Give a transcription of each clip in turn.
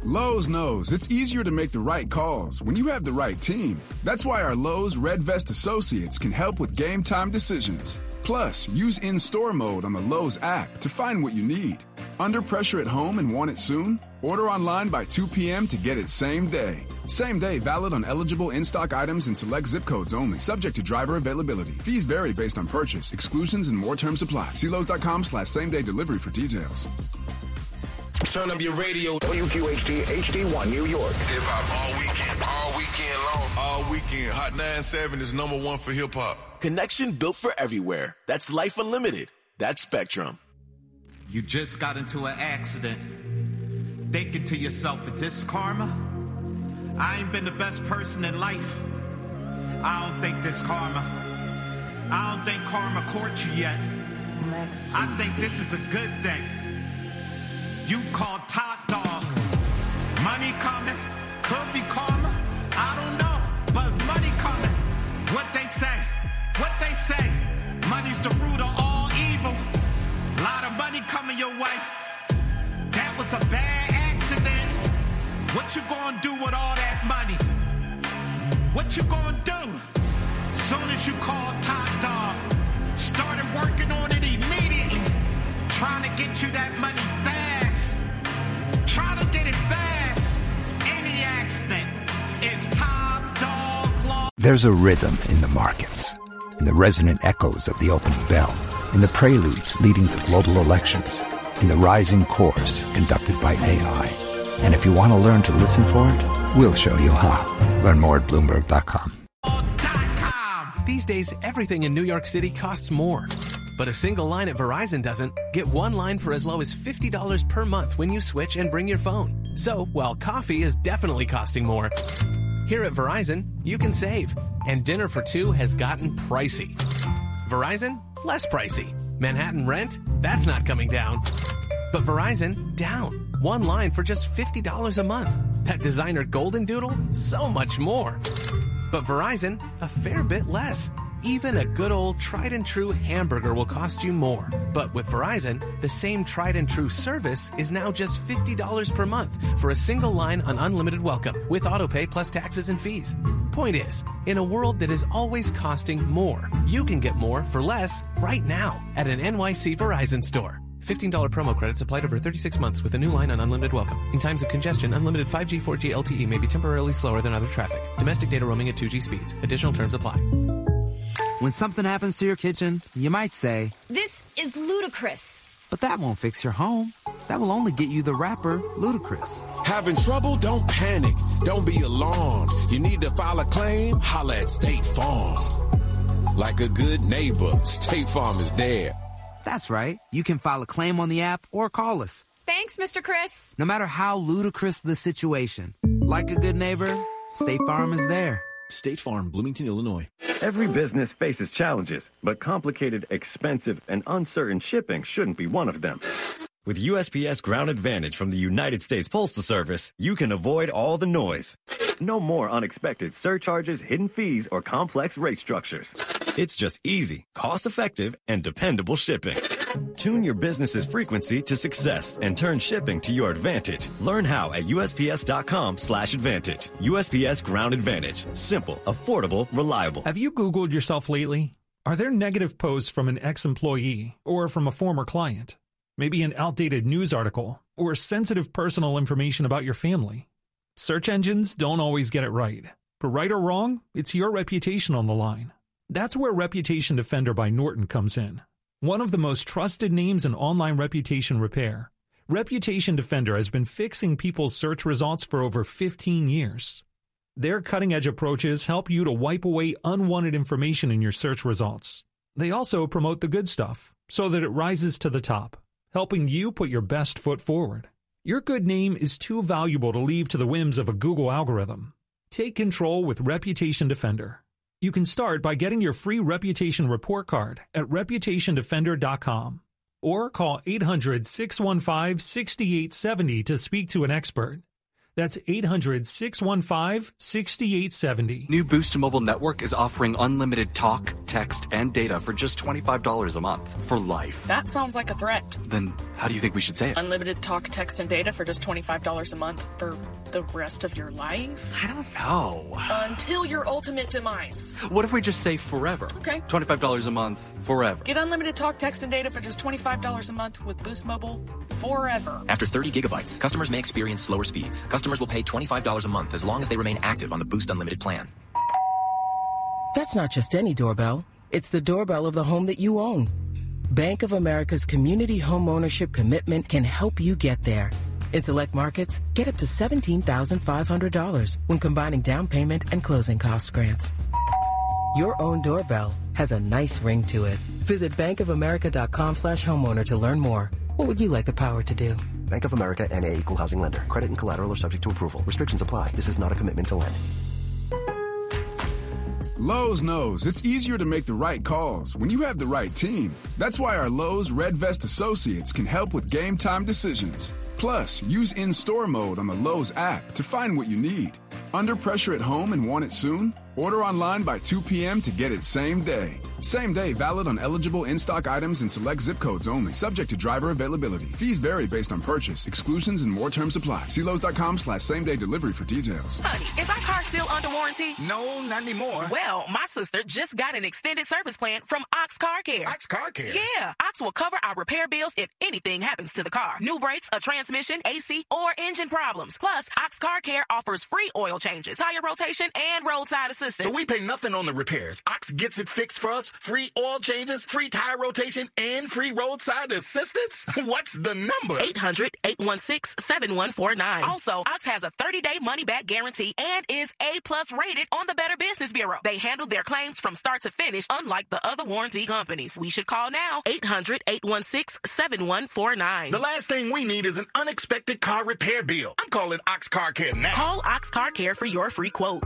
Lowe's knows it's easier to make the right calls when you have the right team. That's why our Lowe's Red Vest associates can help with game time decisions. Plus, use in-store mode on the Lowe's app to find what you need. Under pressure at home and want it soon? Order online by 2 p.m. to get it same day. Same day valid on eligible in-stock items and select zip codes only, subject to driver availability. Fees vary based on purchase. Exclusions and more terms apply. See Lowe's.com/same-day delivery for details. Turn up your radio. WQHT HD1 New York. Hip-hop all weekend long. All weekend. Hot 97 is number one for hip-hop. Connection built for everywhere. That's Life Unlimited. That's Spectrum. You just got into an accident. Thinking to yourself, is this karma? I ain't been the best person in life. I don't think this karma. I don't think karma caught you yet. I think this is a good thing. You called top dog. Money coming, could be karma. I don't know, but money coming. What they say, money's the root of all evil. Lot of money coming your way. That was a bad accident. What you gonna do with all that money? What you gonna do? Soon as you call top dog, started working on it immediately. Trying to get you that money fast. Try to get it fast. Any accident is top dog law. There's a rhythm in the markets, in the resonant echoes of the opening bell, in the preludes leading to global elections, in the rising chorus conducted by AI. And if you want to learn to listen for it, we'll show you how. Learn more at Bloomberg.com. These days, everything in New York City costs more. But a single line at Verizon doesn't. Get one line for as low as $50 per month when you switch and bring your phone. So, while coffee is definitely costing more, here at Verizon, you can save. And dinner for two has gotten pricey. Verizon, less pricey. Manhattan rent, that's not coming down. But Verizon, down. One line for just $50 a month. That designer Golden Doodle, so much more. But Verizon, a fair bit less. Even a good old tried and true hamburger will cost you more. But with Verizon, the same tried and true service is now just $50 per month for a single line on unlimited welcome with autopay plus taxes and fees. Point is, in a world that is always costing more, you can get more for less right now at an NYC Verizon store. $15 promo credits applied over 36 months with a new line on unlimited welcome. In times of congestion, unlimited 5G, 4G LTE may be temporarily slower than other traffic. Domestic data roaming at 2G speeds. Additional terms apply. When something happens to your kitchen, you might say, "This is ludicrous." But that won't fix your home. That will only get you the rapper, Ludacris. Having trouble? Don't panic. Don't be alarmed. You need to file a claim? Holla at State Farm. Like a good neighbor, State Farm is there. That's right. You can file a claim on the app or call us. Thanks, Mr. Chris. No matter how ludicrous the situation, like a good neighbor, State Farm is there. State Farm, Bloomington, Illinois. Every business faces challenges, but complicated, expensive, and uncertain shipping shouldn't be one of them. With USPS Ground Advantage from the United States Postal Service, you can avoid all the noise. No more unexpected surcharges, hidden fees, or complex rate structures. It's just easy, cost-effective, and dependable shipping. Tune your business's frequency to success and turn shipping to your advantage. Learn how at USPS.com/advantage. USPS Ground Advantage. Simple, affordable, reliable. Have you Googled yourself lately? Are there negative posts from an ex-employee or from a former client? Maybe an outdated news article or sensitive personal information about your family? Search engines don't always get it right. For right or wrong, it's your reputation on the line. That's where Reputation Defender by Norton comes in. One of the most trusted names in online reputation repair, Reputation Defender has been fixing people's search results for over 15 years. Their cutting-edge approaches help you to wipe away unwanted information in your search results. They also promote the good stuff so that it rises to the top, helping you put your best foot forward. Your good name is too valuable to leave to the whims of a Google algorithm. Take control with Reputation Defender. You can start by getting your free reputation report card at reputationdefender.com or call 800-615-6870 to speak to an expert. That's 800-615-6870. New Boost Mobile Network is offering unlimited talk, text, and data for just $25 a month for life. That sounds like a threat. Then how do you think we should say it? Unlimited talk, text, and data for just $25 a month for the rest of your life? I don't know. Until your ultimate demise. What if we just say forever? Okay. $25 a month, forever. Get unlimited talk, text, and data for just $25 a month with Boost Mobile forever. After 30 gigabytes, customers may experience slower speeds. Customers will pay $25 a month as long as they remain active on the Boost Unlimited plan. That's not just any doorbell. It's the doorbell of the home that you own. Bank of America's Community Home Ownership Commitment can help you get there. In select markets, get up to $17,500 when combining down payment and closing cost grants. Your own doorbell has a nice ring to it. Visit bankofamerica.com/homeowner to learn more. What would you like the power to do? Bank of America N.A. Equal Housing Lender. Credit and collateral are subject to approval. Restrictions apply. This is not a commitment to lend. Lowe's knows it's easier to make the right calls when you have the right team. That's why our Lowe's Red Vest associates can help with game time decisions. Plus, use in-store mode on the Lowe's app to find what you need. Under pressure at home and want it soon? Order online by 2 p.m. to get it same day. Same day valid on eligible in-stock items and select zip codes only, subject to driver availability. Fees vary based on purchase. Exclusions and more terms apply. See Lowe's.com/same-day delivery for details. Honey, is our car still under warranty? No, not anymore. Well, my sister just got an extended service plan from Ox Car Care. Ox Car Care? Yeah, Ox will cover our repair bills if anything happens to the car. New brakes, a transmission, AC, or engine problems. Plus, Ox Car Care offers free oil changes, tire rotation, and roadside assistance. So we pay nothing on the repairs. Ox gets it fixed for us. Free oil changes, free tire rotation, and free roadside assistance? What's the number? 800-816-7149. Also, Ox has a 30-day money-back guarantee and is A+ rated on the Better Business Bureau. They handle their claims from start to finish, unlike the other warranty companies. We should call now. 800-816-7149. The last thing we need is an unexpected car repair bill. I'm calling Ox Car Care now. Call Ox Car Care for your free quote.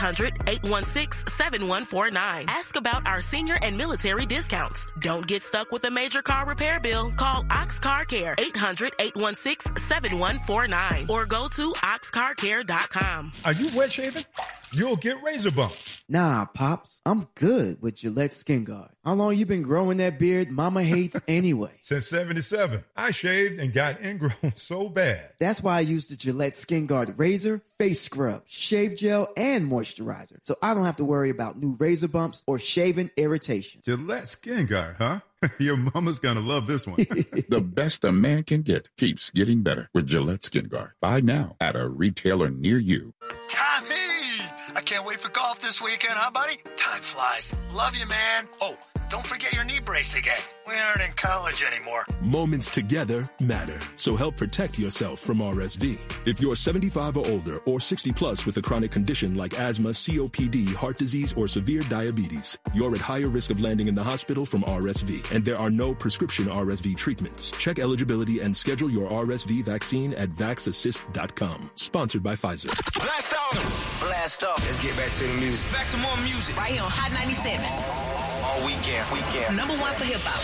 800-816-7149. Ask about our senior and military discounts. Don't get stuck with a major car repair bill. Call Ox Car Care. 800-816-7149. Or go to oxcarcare.com. Are you wet shaving? You'll get razor bumps. Nah, Pops. I'm good with Gillette Skin Guard. How long you been growing that beard Mama hates anyway? Since 77. I shaved and got ingrown so bad. That's why I use the Gillette Skin Guard razor, face scrub, shave gel, and moisturizer. So I don't have to worry about new razor bumps or shaving irritation. Gillette Skin Guard, huh? Your mama's gonna love this one. The best a man can get keeps getting better with Gillette Skin Guard. Buy now at a retailer near you. Tommy! I can't wait for golf this weekend, huh, buddy? Time flies. Love you, man. Oh, don't forget your knee brace again. We aren't in college anymore. Moments together matter, so help protect yourself from RSV. If you're 75 or older or 60 plus with a chronic condition like asthma, COPD, heart disease, or severe diabetes, you're at higher risk of landing in the hospital from RSV, and there are no prescription RSV treatments. Check eligibility and schedule your RSV vaccine at vaxassist.com. Sponsored by Pfizer. Blast off! Blast off. Let's get back to the music. Back to more music. Right here on Hot 97. All weekend. Number one for hip-hop.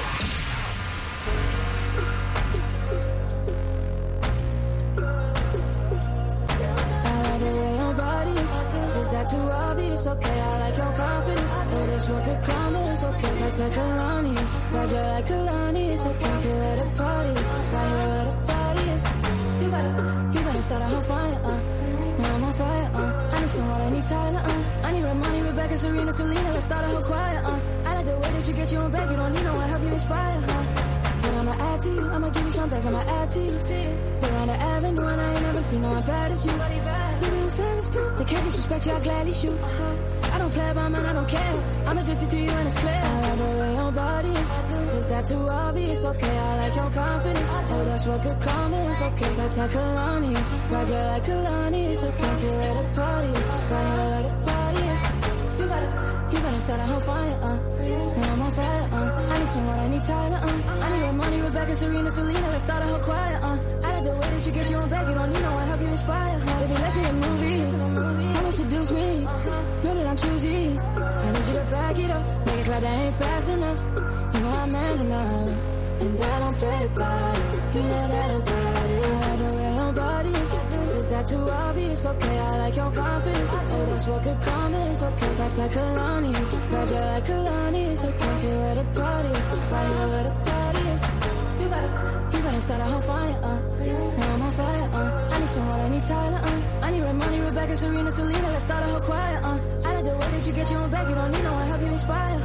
Is that too obvious? Okay, I like your confidence. So that's what the comments. Okay, like Kalani's. Roger like Kalani's. Okay, here at the parties. Right here at the parties. You better start a whole fire, Now I'm on fire, I need some water, I need Tyler, I need Ramani, Rebecca, Serena, Selena. Let's start a whole choir, I like the way that you get you on back. You don't need no one, help you inspire, But I'ma add to you, I'ma give you some best, I'ma add to you. We're on the avenue and I ain't never seen no one bad as you. Baby, I'm serious too. They can't disrespect you, I gladly shoot. I don't play about man, I don't care. I'm addicted to you and it's clear. I like the way your body is that too obvious? Okay, I like your confidence. Oh, that's what good comments. Okay, like Kalani's. Roger like Kalani's. Okay, here at the parties. Right here at the parties. You better start a whole fire, Now I'm on fire, I need someone, I need Tyler, I need Ramani, Rebecca, Serena, Selena. Let's start a whole choir, I like the way that you get you on back. You don't need no one, help you inspire, Baby, let's make a movie. Come and seduce me. Know that I'm choosy. I need you to back it up. Make it clear that ain't fast enough. You know I'm man enough. And I don't play about it. You know that about it. I like the way your body is that that too obvious? Okay, I like your confidence. Oh, that's what could come is okay. Like Kalani's, ride you like Kalani's. Okay, get where the party is, right here where the party is. You better start a whole fire, now I'm on fire, I need some water, I need Tyler, I need Ramoni, Rebecca, Serena, Selena, let's start a whole choir, I like the way that you get your own back, you don't need no one help you inspire,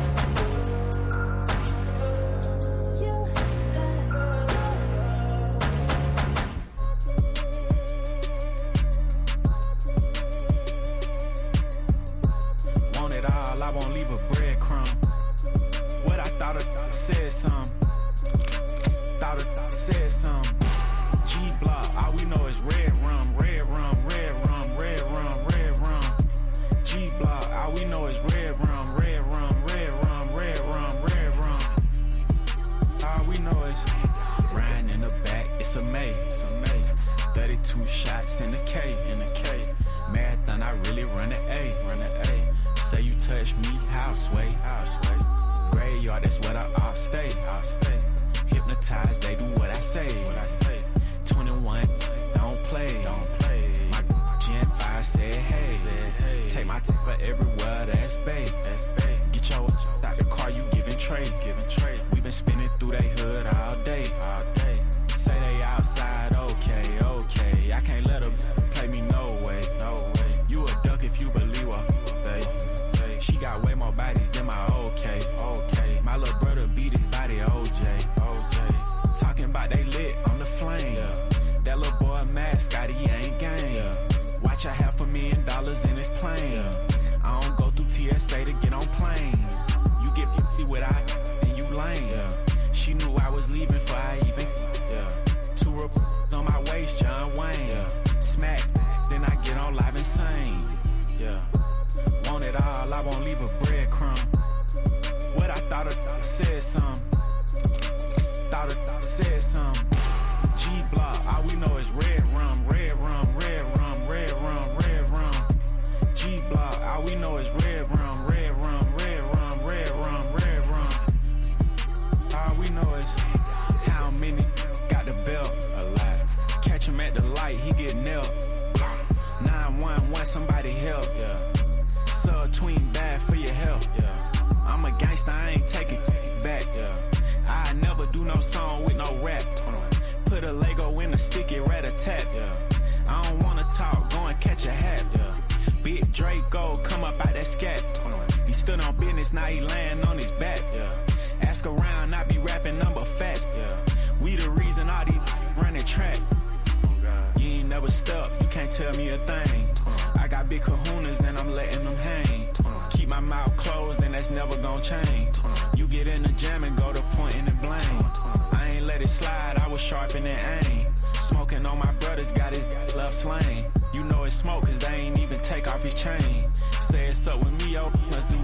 Want it all, I won't leave a breadcrumb. What I thought I said something. Thought I said something. G-Block, all we know is red rum, red rum, red rum, red rum, red rum. G-Block, all we know is red rum, red rum, red rum, red rum, red rum. All we know is riding in the back, it's a May, it's a May. 32 shots in the K, in the K. Marathon, I really run an A, run an A. Say you touch me, houseway, houseway. Graveyard, that's what I'll stay, I'll stay. Hypnotized, they do what I say, what I say. 21, don't play, don't play. My Gen 5 said, hey, take my temper everywhere, that's bae, that's bae. Get your out the car, you giving trade, giving trade. We been spinning through they hood all day, all day. Say they outside, okay, okay. I can't let her play me, no way, no way. You a duck if you believe what they say. She got way more bodies than my okay, okay. My little brother beat his body, OJ. Talking about they lit on the flame. That little boy mascot, he ain't game. Watch I have $1,000,000 in his plane. I don't go through TSA to get on planes. You get 50 without, then you lame. She knew I was leaving before I even. Two reports on my waist, John Wayne. Smack, then I get on live insane. Want it all, I won't leave a breadcrumb. What I thought I said something. Thought I said something. G-Block, all we know is red rum, red rum, red rum, red rum, red rum. G-Block, all we know is red rum, red rum, red rum, red rum, red rum. All we know is how many got the belt alive. Catch him at the light, he get nailed. 911, somebody help. Sub-tween bad for your health. I'm a gangster, I ain't taking back. I never do no song with no rap. Put a Lego in a sticky rat-a-tat. I don't wanna talk, go and catch a hat. Big Draco, come up out that scat. He stood on business, now he laying on his back. Ask around, I be rapping number fast. We the reason all these running track. You ain't never stuck, you can't tell me a thing. I got big kahunas and I'm letting them hang. Keep my mouth closed and that's never gonna change. You get in the jam and go to pointing and blame. I ain't let it slide, I was sharpening aim. Smoking on my brothers, got his love slain. You know it's smoke cause they ain't even take off his chain. Say it's up with me, yo, let's do.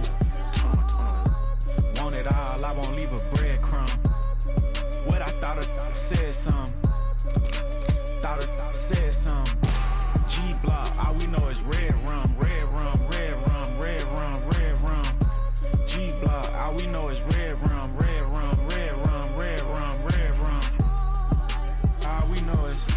Want it all, I won't leave a breadcrumb. What I thought I said something. Thought I said something. G-Block, all we know is red rum, red rum, red rum, red rum, red rum. G-Block, all we know is red rum, red rum, red rum, red rum, red rum. All we know is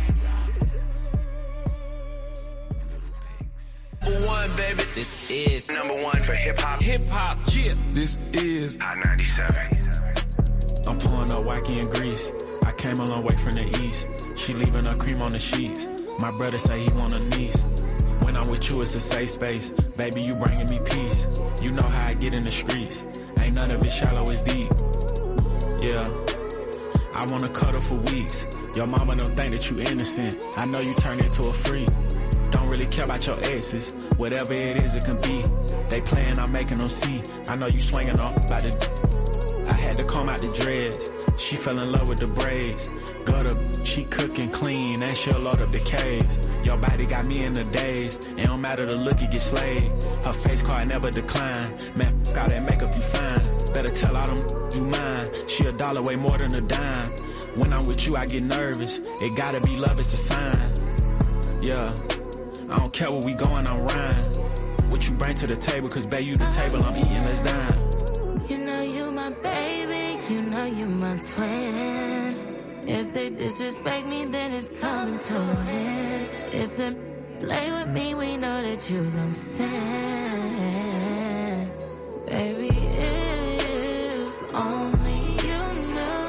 number one, baby. This is number one for hip hop. Hip hop, yeah. This is Hot 97. I'm pulling up wacky and grease. I came a long way from the east. She leaving her cream on the sheets. My brother say he want a niece. When I'm with you, it's a safe space. Baby, you bringing me peace. You know how I get in the streets. Ain't none of it shallow, it's deep. Yeah, I wanna cuddle for weeks. Your mama don't think that you innocent. I know you turned into a freak. Don't really care about your exes. Whatever it is, it can be. They playing, I'm making them see. I know you swinging off by the. I had to comb out the dreads. She fell in love with the braids. Gutter, she cooking clean, and she'll load up the caves. Your body got me in the daze. It don't matter the look, you get slayed. Her face card never decline. Man, all that makeup you fine. Better tell all them you mine. She $1 way more than a dime. When I'm with you, I get nervous. It gotta be love, it's a sign. Yeah, I don't care where we going, I'm riding. What you bring to the table, cause babe, you the table, I'm eating, let's dine. You know you my baby, you know you my twin. If they disrespect me, then it's coming to an end. If they play with me, we know that you gon' sin. Baby, if only you know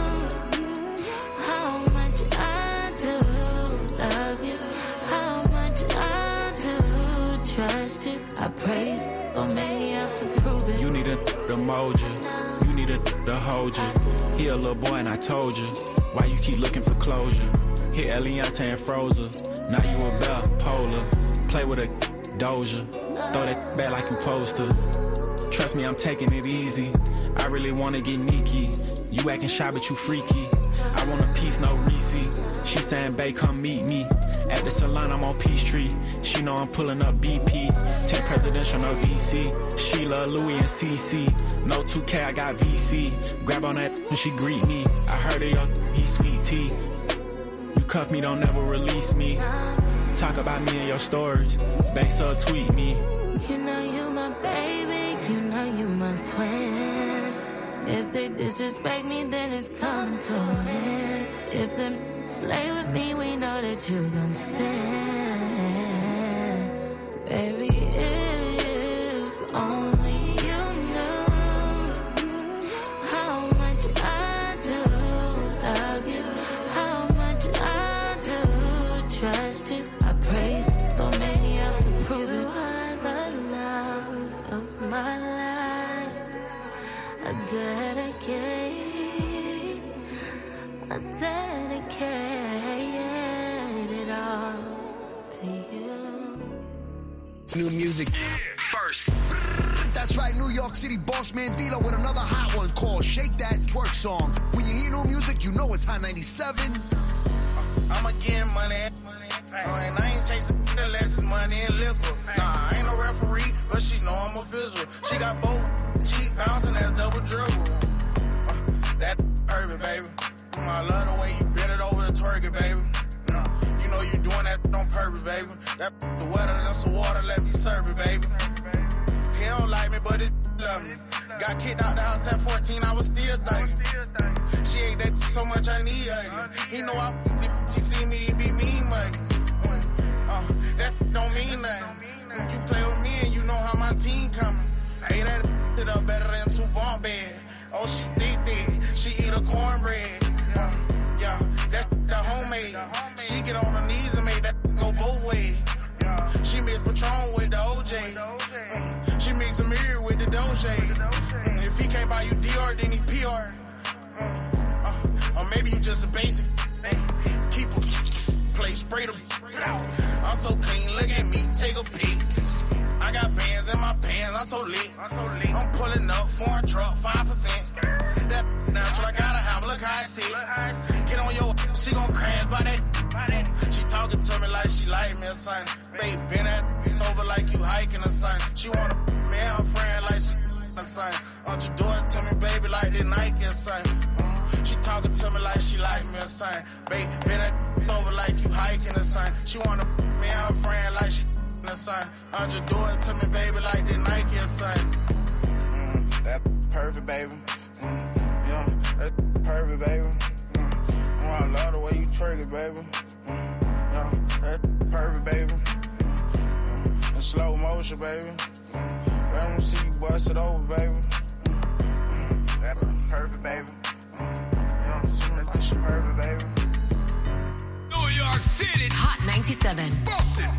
how much I do love you, how much I do trust you. I praise, but maybe I have to prove it. You need a to mold you, you need a to hold you. He a little boy and I told you, why you keep looking for closure? Hit Eliante and Frozen, now you a bell, polar. Play with a doja, throw that back like you supposed to. Trust me, I'm taking it easy. I really wanna get Nikki. You acting shy, but you freaky. I want a piece, no receipt. She saying, babe, come meet me. At the salon, I'm on Peachtree. She know I'm pulling up BP. 10 presidential, no DC. Sheila, Louis, and CC. No 2K, I got VC. Grab on that when she greet me. I heard of your he sweet tea. You cuff me, don't never release me. Talk about me in your stories. Babe, so tweet me. You know you my baby, you know you my twin. If they disrespect me, then it's coming to an end. If they play with me, we know that you gon' sin. Baby, if only you know how much I do love you, how much I do trust you. I praise, so many have to prove it. Of my life, I dedicate it all to you. New music first. That's right, New York City boss man Dilo with another hot one called Shake That Twerk Song. When you hear new music, you know it's Hot 97. I'ma get money. And I ain't chasing unless it's money and liquor. Nah, I ain't no referee, but she know I'm a visual. She got both cheeks bouncing, that's double dribble. That perfect, baby. I love the way you bend it over and twerk it, baby. You know you doing that on purpose, baby. That the wetter than some water, let me serve it, baby. He don't like me, but it love me. Got kicked out the house at 14, I was still thinking. She ate that so much I need ugly. He know she see me, it be mean muggy. That don't mean nothing. You play with me and you know how my team coming. Hey, that it up better than 2 bunk bed. Oh, she thick, she eat a cornbread. Yeah, that's the homemade. She get on her knees and make that go both ways. She mix Patron with the OJ. She mix a mirror with the Dolce. If he can't buy you Dior, then he PR. Or maybe you just a basic. Keep a play, spray them. I'm so clean, look at me, take a peek. I got bands in my pants, I'm so lit. I'm pulling up, foreign truck, 5%. That natural, I gotta have, look how I sit. Get on your, she gon' crash by that. She talking to me like she like me or something. Babe, bend that over like you hiking or something. She wanna me and her friend like she or something. Won't you do it to me, baby, like this Nike or something. She talking to me like she like me or something. Babe, bend that over like you hiking or something. She wanna me and her friend like she or something. Won't you do it to me, baby, like this Nike or something. That perfect, baby. Yeah, that perfect, baby. I love the way you twerk it, baby. Yeah, that perfect, baby. In slow motion, baby. Let them see you bust it over, baby. That perfect, baby. Yeah, that perfect, baby. New York City. Hot 97. Bust it.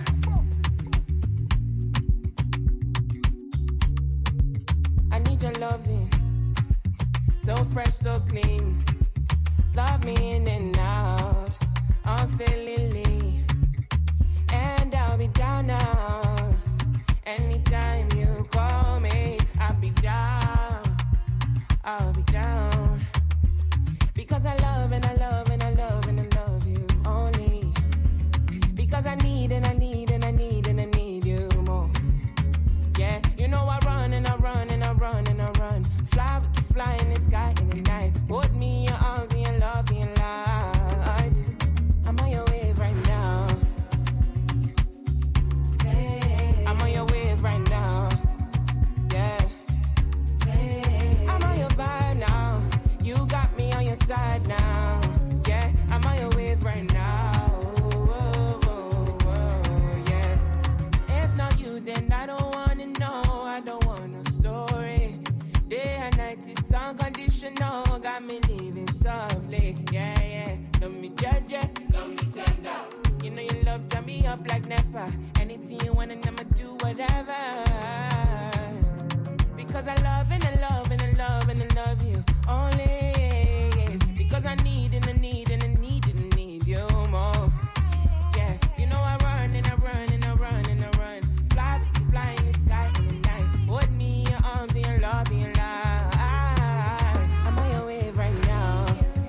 I need your loving. So fresh, so clean. Love me in and out, unfailingly. And I'll be down now. Anytime you call me, I'll be down. I'll be down. Because I love and I love and I love and I love you only. Because I need and I need and I need and I need you more. Yeah, you know I run and I run and I run and I run. Fly, we can fly in the sky in the night. Hold me in your arms and your love and your light. I'm on your wave right now. I'm on your wave right now. Yeah. I'm on your vibe now. You got me on your side now. Turn me up like Nepa. Anything you want and I'ma do whatever. Because I love and I love and I love and I love you only. Because I need and I need and I need and I need you more. Yeah, you know I run and I run and I run and I run. Fly in the sky in the night. Hold me in your arms and your love and your life. I'm on your wave right now.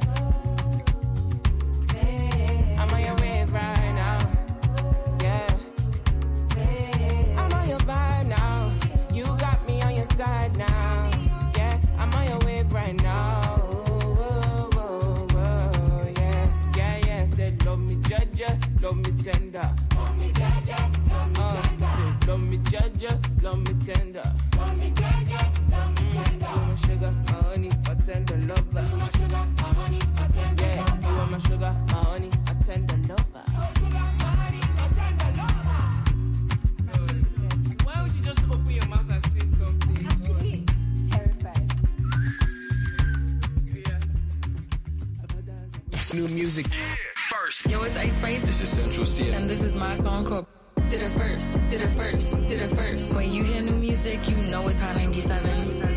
I'm on your wave right now. Yeah. I'm on your vibe now. You got me on your side now. Yeah, I'm on your wave right now. Whoa, whoa, whoa, yeah. Yeah, said love me judge, love me tender. Love me judge, love me tender. Said love me judge, love me tender. Love me judge, love me tender. You my sugar, my honey, my tender lover. You my sugar, my honey, my tender lover. You are my sugar, my honey, my tender lover. My sugar, my honey, my tender lover. Why would you just open your mouth and say something? Actually, terrified. New music. First. Yo, it's Ice Spice. This is Central C. And this is my song called Did It First, Did It First, Did It First. When you hear new music, you know it's Hot 97.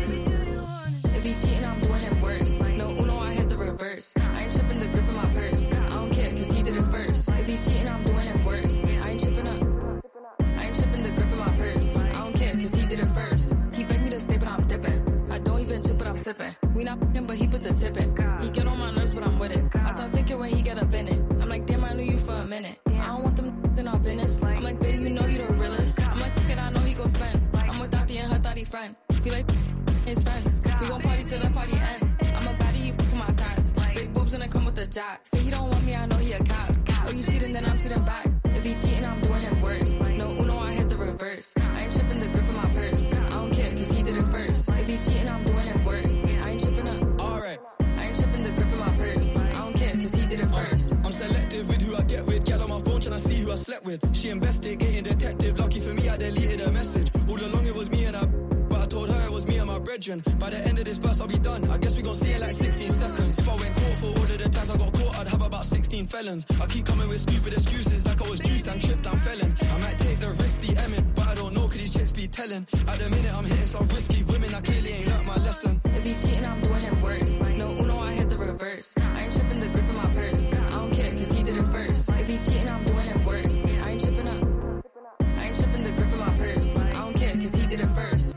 If he cheating, I'm doing him worse. No Uno, I hit the reverse. I ain't tripping the grip in my purse. I don't care, cause he did it first. If he cheating, I'm doing him worse. I ain't tripping up. I ain't tripping the grip in my purse. I don't care, cause he did it first. He begged me to stay, but I'm dipping. I don't even chip, but I'm sipping. We not f***ing, but he put the tip in. He get on my nerves, but I'm with it. I start thinking when he get up in it. I'm like, damn, I knew you for a minute. I don't want them in our business. I'm like, baby, you know you the realest. I'm like, kid, I know he gon' spend. I'm with Dottie and her thotty friend. He like his friends. We gon' party till the party end. I'm a baddie, you f*** my tats. Big boobs and I come with the jack. Say he don't want me, I know he a cop. Oh, you cheating, then I'm cheating back. If he cheating, I'm doing him worse. No Uno, I hit the reverse. I ain't tripping the grip in my purse. I don't care, cause he did it first. If he cheating, I'm doing him worse. I ain't tripping up. Alright. I ain't tripping the grip in my purse. I don't care, cause he did it first. I'm selective with who I get with. Gal on my phone trying to see who I slept with. She investigating detective. Lucky for me, I deleted her message. All along it was me and her, but I told her it was me and my brethren. By the end of this verse, I'll be done. I guess we gon' see in like 16 seconds. If I went court for all of the times I got caught, I'd have about 16 felons. I keep coming with stupid excuses like I was juiced and tripped and felon. I might take the risk, DMing, but I don't know, could these chicks be telling? At the minute, I'm hitting some risky women, I clearly ain't learnt my lesson. If he cheating, I'm doing him worse. No Uno, I hit the reverse. I ain't tripping the grip in my purse. I don't care, cause he did it first. If he cheating, I'm doing him worse. I ain't tripping up. I ain't tripping the grip in my purse. I don't care, cause he did it first.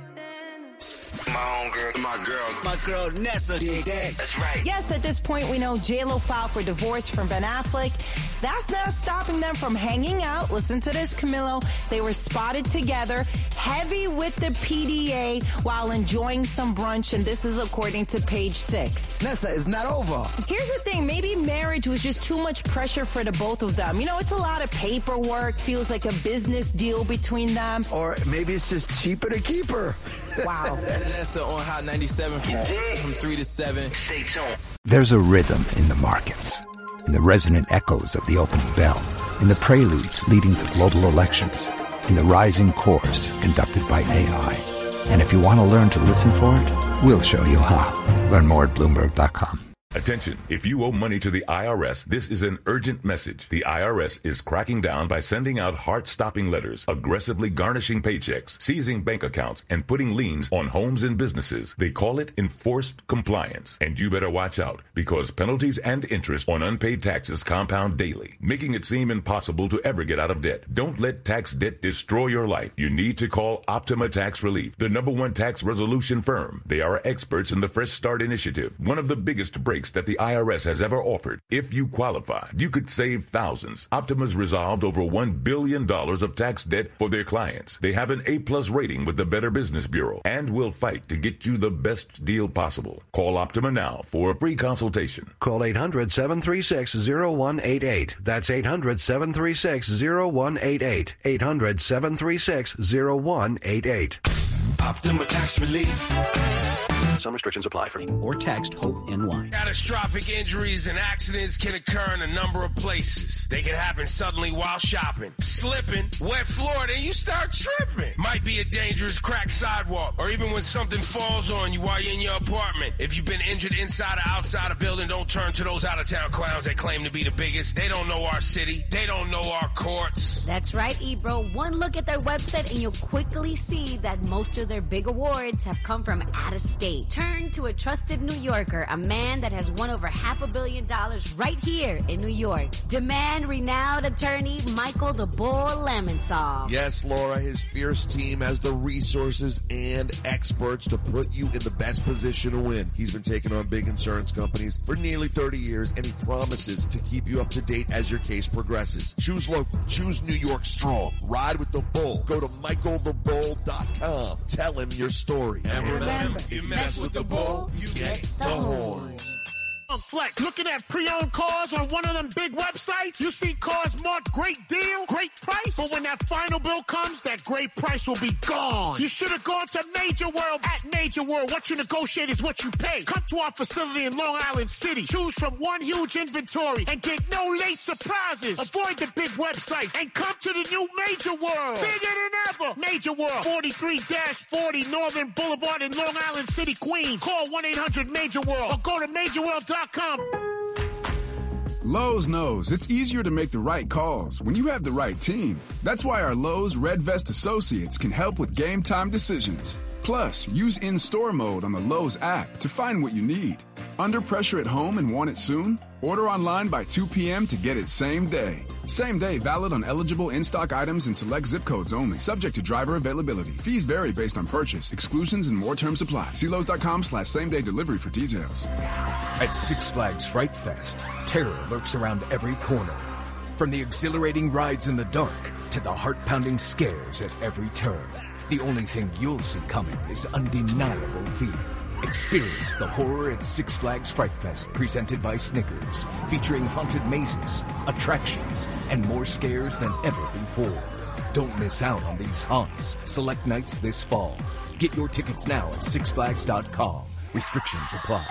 My homegirl, my girl Nessa. That's right. Yes, at this point, we know J-Lo filed for divorce from Ben Affleck. That's not stopping them from hanging out. Listen to this, Camilo. They were spotted together, heavy with the PDA, while enjoying some brunch, and this is according to Page Six. Nessa, it's not over. Here's the thing. Maybe marriage was just too much pressure for the both of them. You know, it's a lot of paperwork, feels like a business deal between them. Or maybe it's just cheaper to keep her. Wow. Nessa on Hot 97 from 3 to 7. Stay tuned. There's a rhythm in the markets, in the resonant echoes of the opening bell, in the preludes leading to global elections, in the rising chorus conducted by AI. And if you want to learn to listen for it, we'll show you how. Learn more at Bloomberg.com. Attention, if you owe money to the IRS, this is an urgent message. The IRS is cracking down by sending out heart-stopping letters, aggressively garnishing paychecks, seizing bank accounts, and putting liens on homes and businesses. They call it enforced compliance. And you better watch out, because penalties and interest on unpaid taxes compound daily, making it seem impossible to ever get out of debt. Don't let tax debt destroy your life. You need to call Optima Tax Relief, the #1 tax resolution firm. They are experts in the Fresh Start Initiative, one of the biggest breaks that the IRS has ever offered. If you qualify, you could save thousands. Optima's resolved over $1 billion of tax debt for their clients. They have an A+ rating with the Better Business Bureau and will fight to get you the best deal possible. Call Optima now for a free consultation. Call 800-736-0188. That's 800-736-0188. 800-736-0188. Optima Tax Relief. Some restrictions apply. Or text HOPE-NY. Catastrophic injuries and accidents can occur in a number of places. They can happen suddenly while shopping, slipping, wet floor, then you start tripping. Might be a dangerous cracked sidewalk, or even when something falls on you while you're in your apartment. If you've been injured inside or outside a building, don't turn to those out-of-town clowns that claim to be the biggest. They don't know our city. They don't know our courts. That's right, Ebro. One look at their website and you'll quickly see that most of their big awards have come from out of state. Turn to a trusted New Yorker, a man that has won over $500 million right here in New York. Demand renowned attorney Michael the Bull Lemonsaw. Yes, Laura, his fierce team has the resources and experts to put you in the best position to win. He's been taking on big insurance companies for nearly 30 years, and he promises to keep you up to date as your case progresses. Choose local. Choose New York strong. Ride with the Bull. Go to michaelthebull.com. Tell him your story. And remember, you mess with the Bull, you get the horn. Flex. Looking at pre-owned cars on one of them big websites, you see cars marked great deal, great price, but when that final bill comes, that great price will be gone. You should have gone to Major World. At Major World, what you negotiate is what you pay. Come to our facility in Long Island City. Choose from one huge inventory and get no late surprises. Avoid the big websites and come to the new Major World. Bigger than ever. Major World, 43-40 Northern Boulevard in Long Island City, Queens. Call 1-800-MAJOR-WORLD or go to MajorWorld.com. Lowe's knows it's easier to make the right calls when you have the right team. That's why our Lowe's Red Vest associates can help with game time decisions. Plus, use in-store mode on the Lowe's app to find what you need. Under pressure at home and want it soon? Order online by 2 p.m. to get it same day. Same day valid on eligible in-stock items and select zip codes only, subject to driver availability. Fees vary based on purchase. Exclusions and more terms apply. See Lowe's.com/same-day delivery for details. At Six Flags Fright Fest, terror lurks around every corner. From the exhilarating rides in the dark to the heart-pounding scares at every turn. The only thing you'll see coming is undeniable fear. Experience the horror at Six Flags Fright Fest, presented by Snickers, featuring haunted mazes, attractions, and more scares than ever before. Don't miss out on these haunts. Select nights this fall. Get your tickets now at sixflags.com. Restrictions apply.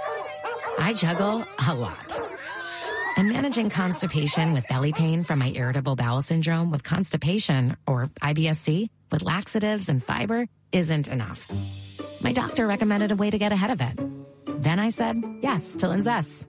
I juggle a lot. And managing constipation with belly pain from my irritable bowel syndrome with constipation, or IBS-C, with laxatives and fiber isn't enough. My doctor recommended a way to get ahead of it. Then I said yes to Linzess.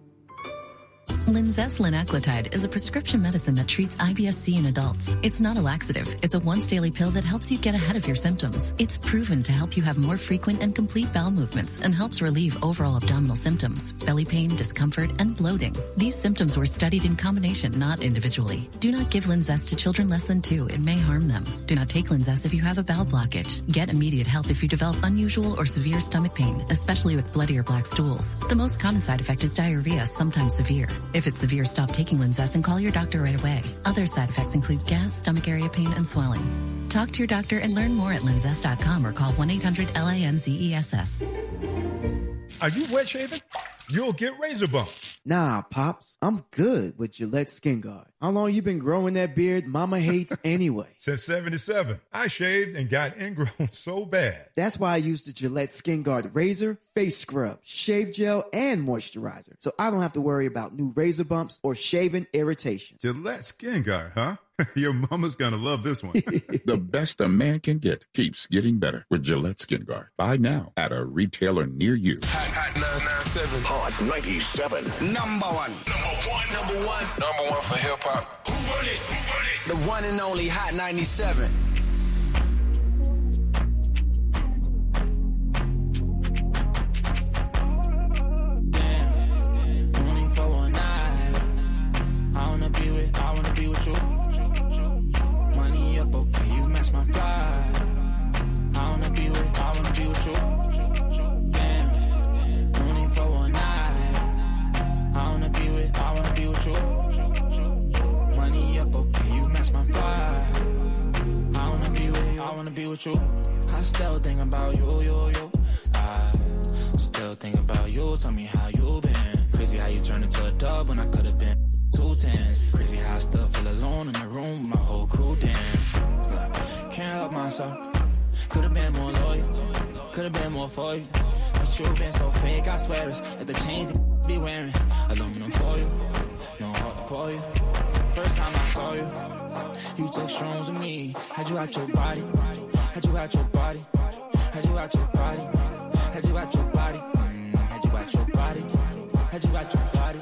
Linzess linaclotide is a prescription medicine that treats IBS-C in adults. It's not a laxative. It's a once-daily pill that helps you get ahead of your symptoms. It's proven to help you have more frequent and complete bowel movements and helps relieve overall abdominal symptoms, belly pain, discomfort, and bloating. These symptoms were studied in combination, not individually. Do not give Linzess to children less than 2. It may harm them. Do not take Linzess if you have a bowel blockage. Get immediate help if you develop unusual or severe stomach pain, especially with bloody or black stools. The most common side effect is diarrhea, sometimes severe. If it's severe, stop taking Linzess and call your doctor right away. Other side effects include gas, stomach area pain, and swelling. Talk to your doctor and learn more at linzess.com or call 1-800-LINZESS. Are you wet shaving? You'll get razor bumps. Nah, Pops. I'm good with Gillette Skin Guard. How long you been growing that beard Mama hates anyway? Since 77. I shaved and got ingrown so bad. That's why I use the Gillette Skin Guard razor, face scrub, shave gel, and moisturizer. So I don't have to worry about new razor bumps or shaving irritation. Gillette Skin Guard, huh? Your mama's gonna love this one. The best a man can get keeps getting better with Gillette Skin Guard. Buy now at a retailer near you. Hot 997. Hot 97. Number one. Number one for hip hop. Who run it? The one and only Hot 97. I wanna be with you. Money up, okay, you match my fly. I wanna be with you. Damn, only for one night. I wanna be with you. Money up, okay, you match my fly. I wanna be with you. I still think about you. I still think about you. Tell me how you been. Crazy how you turned into a dub when I could've been 2 10s. Crazy how I still feel alone in the room with my whole crew. Damn, can't help myself. Could've been more loyal, could've been more for you. But but you been so fake, I swear it's like the chains they be wearing. Aluminum for you, no heart to pour you. First time I saw you, you took shrooms with me. Had you out your body, had you out your body, had you out your body, had you out your body, had you out your body, had you out your body.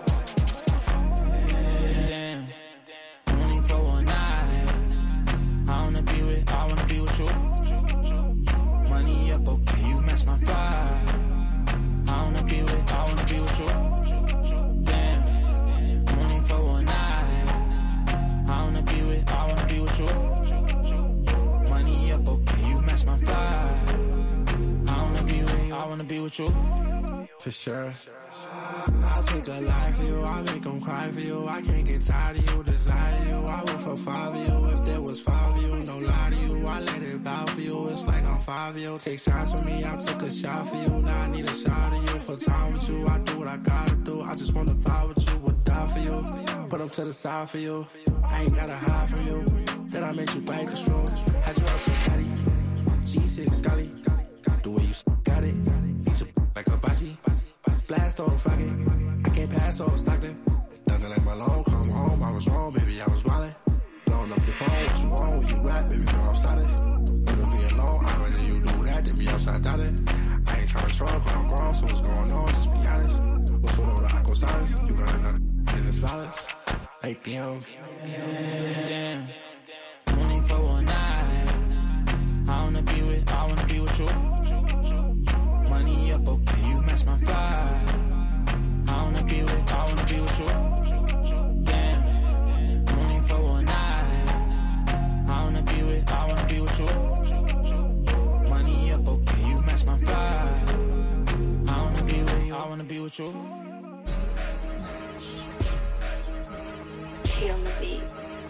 Damn, only for one night. I wanna be with you. Money up, okay, you match my vibe. I wanna be with you. Damn, only for one night. I wanna be with you. Money up, okay, you match my vibe. I wanna be with you. For sure. I'll take a life for you, I'll make them cry for you. I can't get tired of you, desire you. I would for 5 of you, if there was 5 of you. No lie to you, I let it bow for you. It's like I'm 5 of you. Take shots from me, I took a shot for you. Now I need a shot of you. For time with you, I do what I gotta do. I just wanna vibe with you, would die for you. Put them to the side for you. I ain't gotta hide from you. Then I make you bite the shroom. Had you out your body, G6 Scully. The way you got it, eat your like hibachi. Blast all fuck it. I can't pass all Stockton. Dunking like my long, come home. I was wrong, baby, I was wildin'. Blowing up your phone, what you want, where you at, baby, girl, I'm started. You don't be alone, I'd rather you do that than be outside doubting. I ain't trying to trouble, but I'm grown, so what's going on, just be honest. What's with all the aqua silence? You got another in this violence. Like, damn. Damn, only for one night. I wanna be with you. Money up, okay, you match my vibe. I wanna be with you. Damn, only for one night. I wanna be with you. Money up, okay, you match my vibe. I wanna be with you. She on the beat.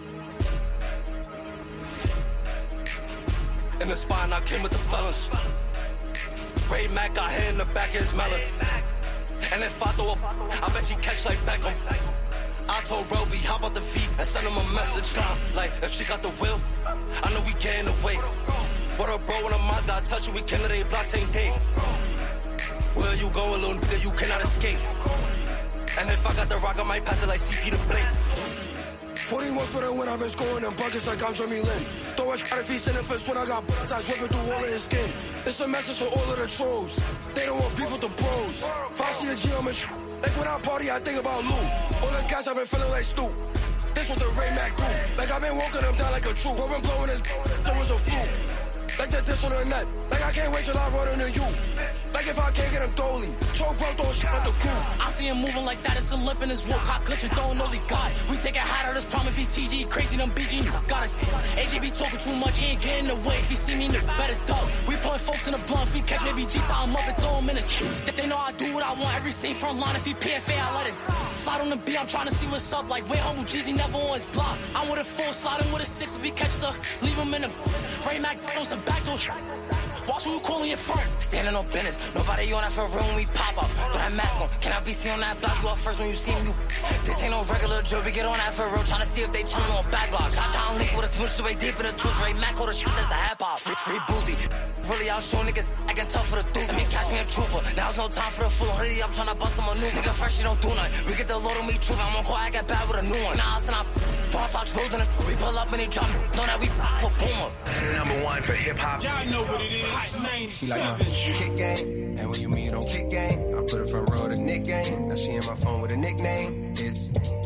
In the spine, I came with the felons. Ray Mac got hit in the back of his melon. And if I throw up, I bet she catch like Beckham. I told Roby, hop out the V and send him a message. Like, if she got the will, I know we getting away. What up, bro, when the minds got touched and we came to they block same day. Where you going, little nigga, you cannot escape. And if I got the rock, I might pass it like CP to Blake. 41 for the win, I've been scoring in buckets like I'm Jeremy Lin. Throw a shot if he's sending fist when I got ties whipping through all of his skin. It's a message for all of the trolls. They don't want beef with the pros. Foxy a G on me. Like when I party, I think about Lou. All this gas, I've been feeling like Stu. This was the Ray Mac do. Like I've been walking them down like a troop. I've blowing his there was a flu. Like that this on the net. Like I can't wait till I run into you. Like if I can't get him dolly. Choke bro, throw shit at the crew. I see him moving like that, it's a limp in his walk. I glitch and throwing only God. We take it higher, this problem if he TG. Crazy, them BG, got it. AJ be talking too much, he ain't getting away. If he see me, better duck. We putting folks in the blunt. If he catch maybe G, tie him up and throw him in a that they know I do what I want. Every scene front line, if he PFA, I let it slide on the beat. I'm trying to see what's up. Like, way humble Jeezy never on his block. I'm with a full, sliding with a 6. If he catches her, leave him in a Ray Mac on some backdoor. Watch who you calling in front. Standing on business. Nobody on that for room, we pop up. Throw that mask on. Can I be seen on that block? You up first when you see me. This ain't no regular drill. We get on that for real. Trying to see if they chillin' on back blocks. I try to link with a smooch way deep in the tooth. Ray Mac or the shit that's a hap hop. Free booty. Really, I'll show niggas I can tough for the dude. That means catch me a trooper. Now's no time for the full hoodie. I'm trying to bust him a new nigga fresh, you don't do nothing. We get the load on me trooper. I'm on call, I get bad with a new one. Nah, listen, I'm false talks rolling. We pull up and they drop. Know that we for Puma. #1 for hip hop. Y'all know what it is. 97. Kick game. And when you mean don't kick game, I put her front row to Nick game. Now she in my phone with a nickname. It's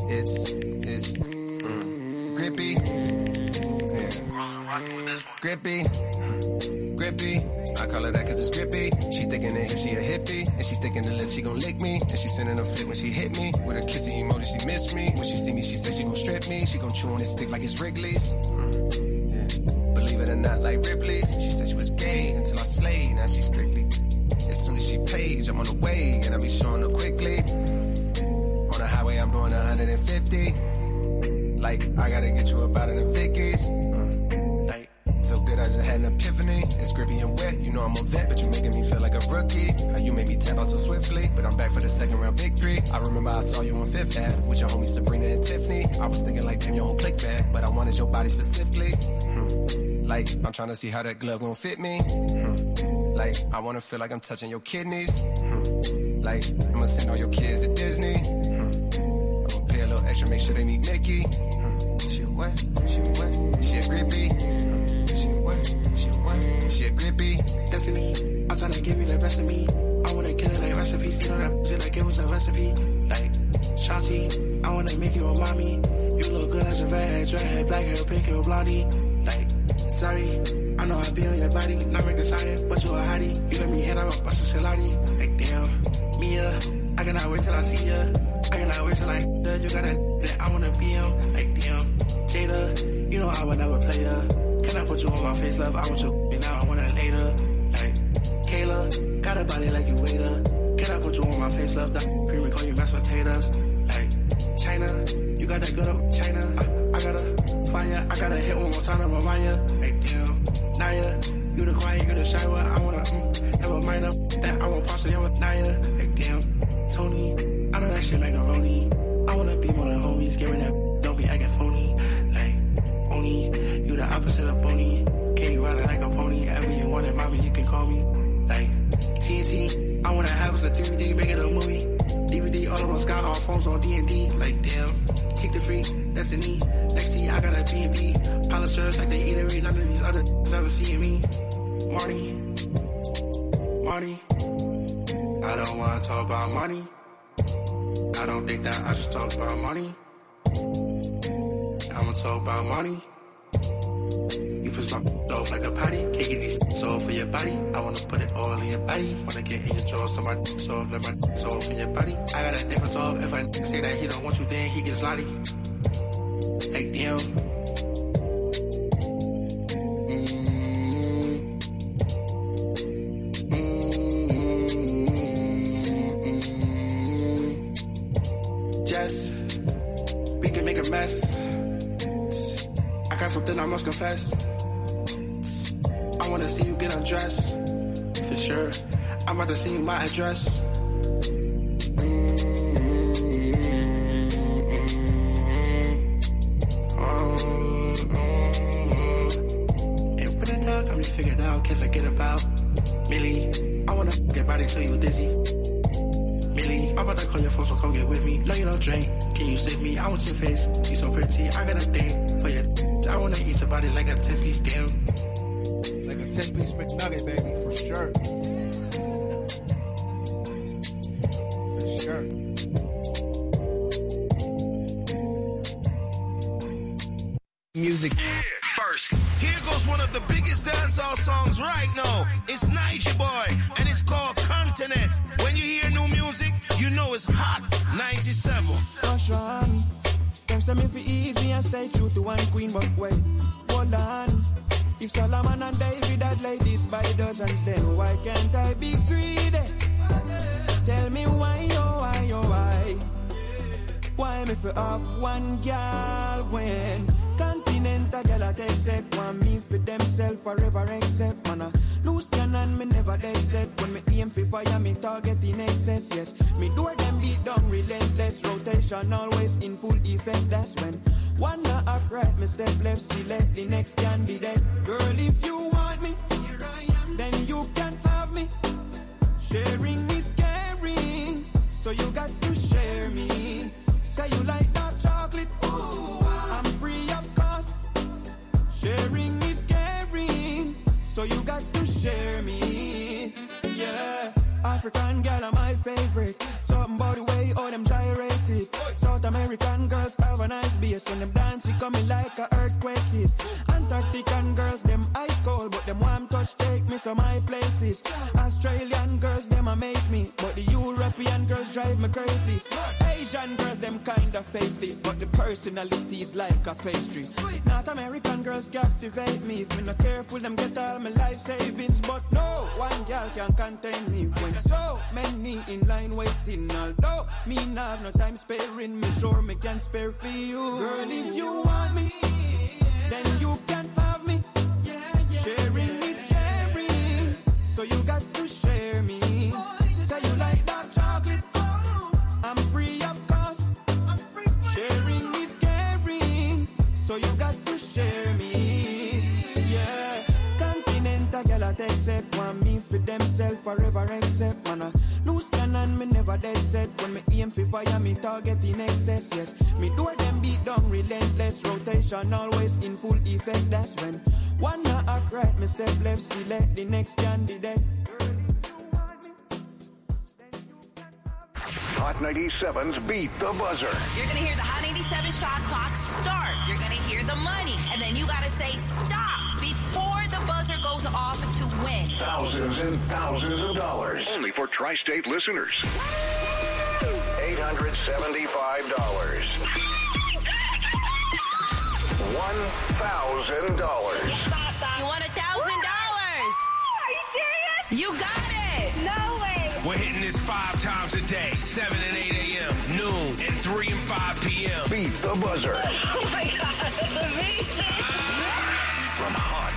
Grippy. Yeah. Grippy. I call her that cause it's grippy. She thinking that if she a hippie, and she thinking the lip she gon' lick me, and she sending a flip when she hit me. With her kissing emoji, she miss me. When she see me, she say she gon' strip me. She gon' chew on this stick like it's Wrigley's. Yeah. Believe it or not, like Ripley's. She said she was gay until I slayed. Now she strictly. As soon as she pays, I'm on the way, and I be showing her quickly. On the highway, I'm doing 150. Like, I gotta get you up out of the Vickies. So good, I just had an epiphany. It's grippy and wet, you know I'm a vet, but you making me feel like a rookie. How you made me tap out so swiftly, but I'm back for the second round victory. I remember I saw you on 5th Ave with your homies Sabrina and Tiffany. I was thinking like, damn, your whole click back, but I wanted your body specifically. Like, I'm trying to see how that glove gon' fit me. Like, Like, I wanna feel like I'm touching your kidneys. Like, I'ma send all your kids to Disney. I'ma pay a little extra, make sure they meet Mickey. She a what? She a what? She a grippy. She a what? She a what? She a grippy. Destiny, I'm tryna give you the best of me. I wanna kill it like recipes. You know that shit like it was a recipe. Like, Shanti, I wanna make you a mommy. You look good as a redhead, dreadhead, black hair, pink hair, blondie. Like, sorry, I know I be on your body. Not make decided, but you a hottie. You let me hit, I'm a bustin' shilati. Like, damn, Mia, I cannot wait till I see ya. I cannot wait till I you got that I wanna be on. Like, damn, Jada, you know I would never play ya. Can I put you on my face, love? I want you, and now I want it later. Like, Kayla, got a body like you waiter. Can I put you on my face, love? That creamy call you mashed potatoes. Like, China, you got that good up, China. I gotta find ya, I gotta hit one more time to remind ya. Like, damn, Naya, you the quiet, you the shy one. I wanna, never mind up that I won't pass it with Naya. Like, damn, Tony, I know that shit macaroni. I wanna be one of the homies, give me that, don't be acting phony. Like, Oni, you the opposite of Boney. Can you ride it like a pony? Ever you want it, mommy, you can call me. Like, TNT, I wanna have us a 3D, make it a movie. DVD, all of us got our phones on D&D. Like, damn, kick the free, Destiny. Next to you, I got a B&B. Polishers like they eatery, none of these other ever seeing me. Marty, I don't wanna talk about money. I don't think that I just talk about money. I'ma talk about money. You push my off like a patty. Can't get these soul for your body. I wanna put it all in your body. Wanna get in your jaws, so my soul, let my soul for your body. I got a different soul. If I say that he don't want you, then he gets slotty. Like, damn. Jess, we can make a mess. I got something I must confess. I wanna see you get undressed. For sure. I'm about to see you my address. And when the dog got me figured out, can't forget about Millie. I wanna get body till you dizzy. Millie, I'm about to call your phone, so come get with me. No, you don't drink. Can you save me? I want your face. You so pretty. I got a thing for your. I wanna eat your body like a 10-piece damn. Like a 10-piece McNugget, baby, for sure. For sure. Music. First, here goes one of the biggest dancehall songs right now. It's Niger Boy, and it's called Continent. When you hear new music, you know it's hot. 97. Rush on. Them say me fi easy and stay true to one queen, but wait, hold on. If Solomon and David had ladies by dozens, then why can't I be greedy? Tell me why, oh why, oh why? Why me fi off one girl when Continental girl I take set one me for themself forever except man a loose cannon me never dead set when me aim fi fire me target in excess yes me do them beat down relentless rotation always in full effect that's when one not act right me step left select the next candidate girl if you want me here I am then you can have me sharing is caring so you got to share me say you like dark chocolate ooh I'm free of cost sharing is caring so you got to share me yeah African girl are my favorite something about the way all them gyrated South American girls have a nice base when them dance it coming like a earthquake hit Antarctican girls them ice cold but them warm touch take me to my places Australian girls them amaze me but the European girls drive me crazy Asian girls them kinda feisty but the personality is like a pastry North American girls captivate me if me not careful them get all my life savings but no one girl can contain me when so many in line waiting although me not have no time sparing me sure me can spare for you girl if you want me then you can have me sharing is caring so you got to share me say you like dark chocolate I'm free of cost sharing is caring so you got to share me yeah Continental girl I take set one want me for themselves forever except. Man, I lose cannon, me never dead set. When me aim for fire, me target in excess, yes. Me do them beat down relentless. Rotation always in full effect, that's when one not act right, me step left, select the next candidate. Hot 97's Beat the Buzzer. You're going to hear the Hot 97 shot clock start. You're going to hear the money. And then you got to say stop before the buzzer goes off to win. Thousands and thousands of dollars. Only for tri-state listeners. $875. $1,000. You won $1,000. Are you serious? You got it. No way. We're hitting this 5 times a day, 7 and 8 a.m., noon, and 3 and 5 p.m. Beat the Buzzer. Oh, my God. That's amazing. From Hot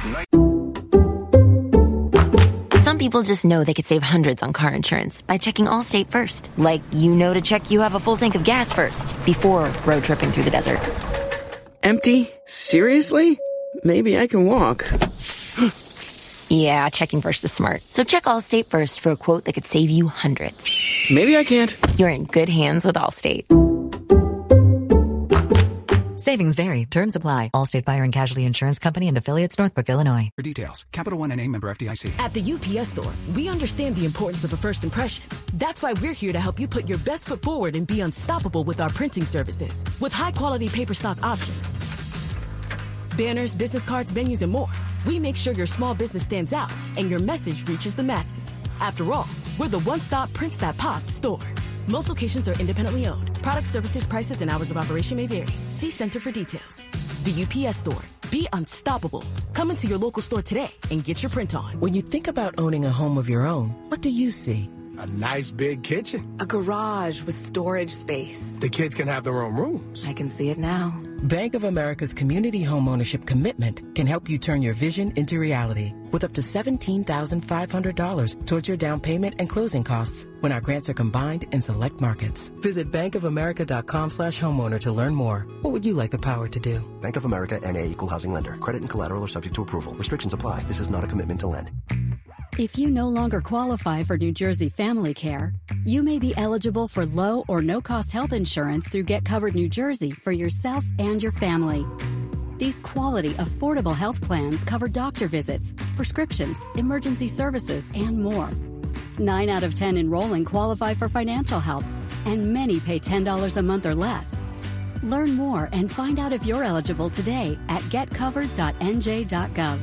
90. Some people just know they could save hundreds on car insurance by checking Allstate first. Like, you know to check you have a full tank of gas first before road tripping through the desert. Empty? Seriously? Maybe I can walk. Yeah, checking first is smart. So check Allstate first for a quote that could save you hundreds. Maybe I can't. You're in good hands with Allstate. Savings vary. Terms apply. Allstate Fire and Casualty Insurance Company and affiliates, Northbrook, Illinois. For details, Capital One NA, member FDIC. At the UPS Store, we understand the importance of a first impression. That's why we're here to help you put your best foot forward and be unstoppable with our printing services. With high-quality paper stock options, banners, business cards, menus, and more, we make sure your small business stands out and your message reaches the masses. After all, we're the one-stop prints that pop store. Most locations are independently owned. Product, services, prices, and hours of operation may vary. See Center for details. The UPS Store. Be unstoppable. Come into your local store today and get your print on. When you think about owning a home of your own, what do you see? A nice big kitchen. A garage with storage space. The kids can have their own rooms. I can see it now. Bank of America's Community Homeownership Commitment can help you turn your vision into reality with up to $17,500 towards your down payment and closing costs when our grants are combined in select markets. Visit bankofamerica.com/homeowner to learn more. What would you like the power to do? Bank of America N.A. Equal Housing Lender. Credit and collateral are subject to approval. Restrictions apply. This is not a commitment to lend. If you no longer qualify for New Jersey Family Care, you may be eligible for low or no-cost health insurance through Get Covered New Jersey for yourself and your family. These quality, affordable health plans cover doctor visits, prescriptions, emergency services, and more. 9 out of 10 enrolling qualify for financial help, and many pay $10 a month or less. Learn more and find out if you're eligible today at getcovered.nj.gov.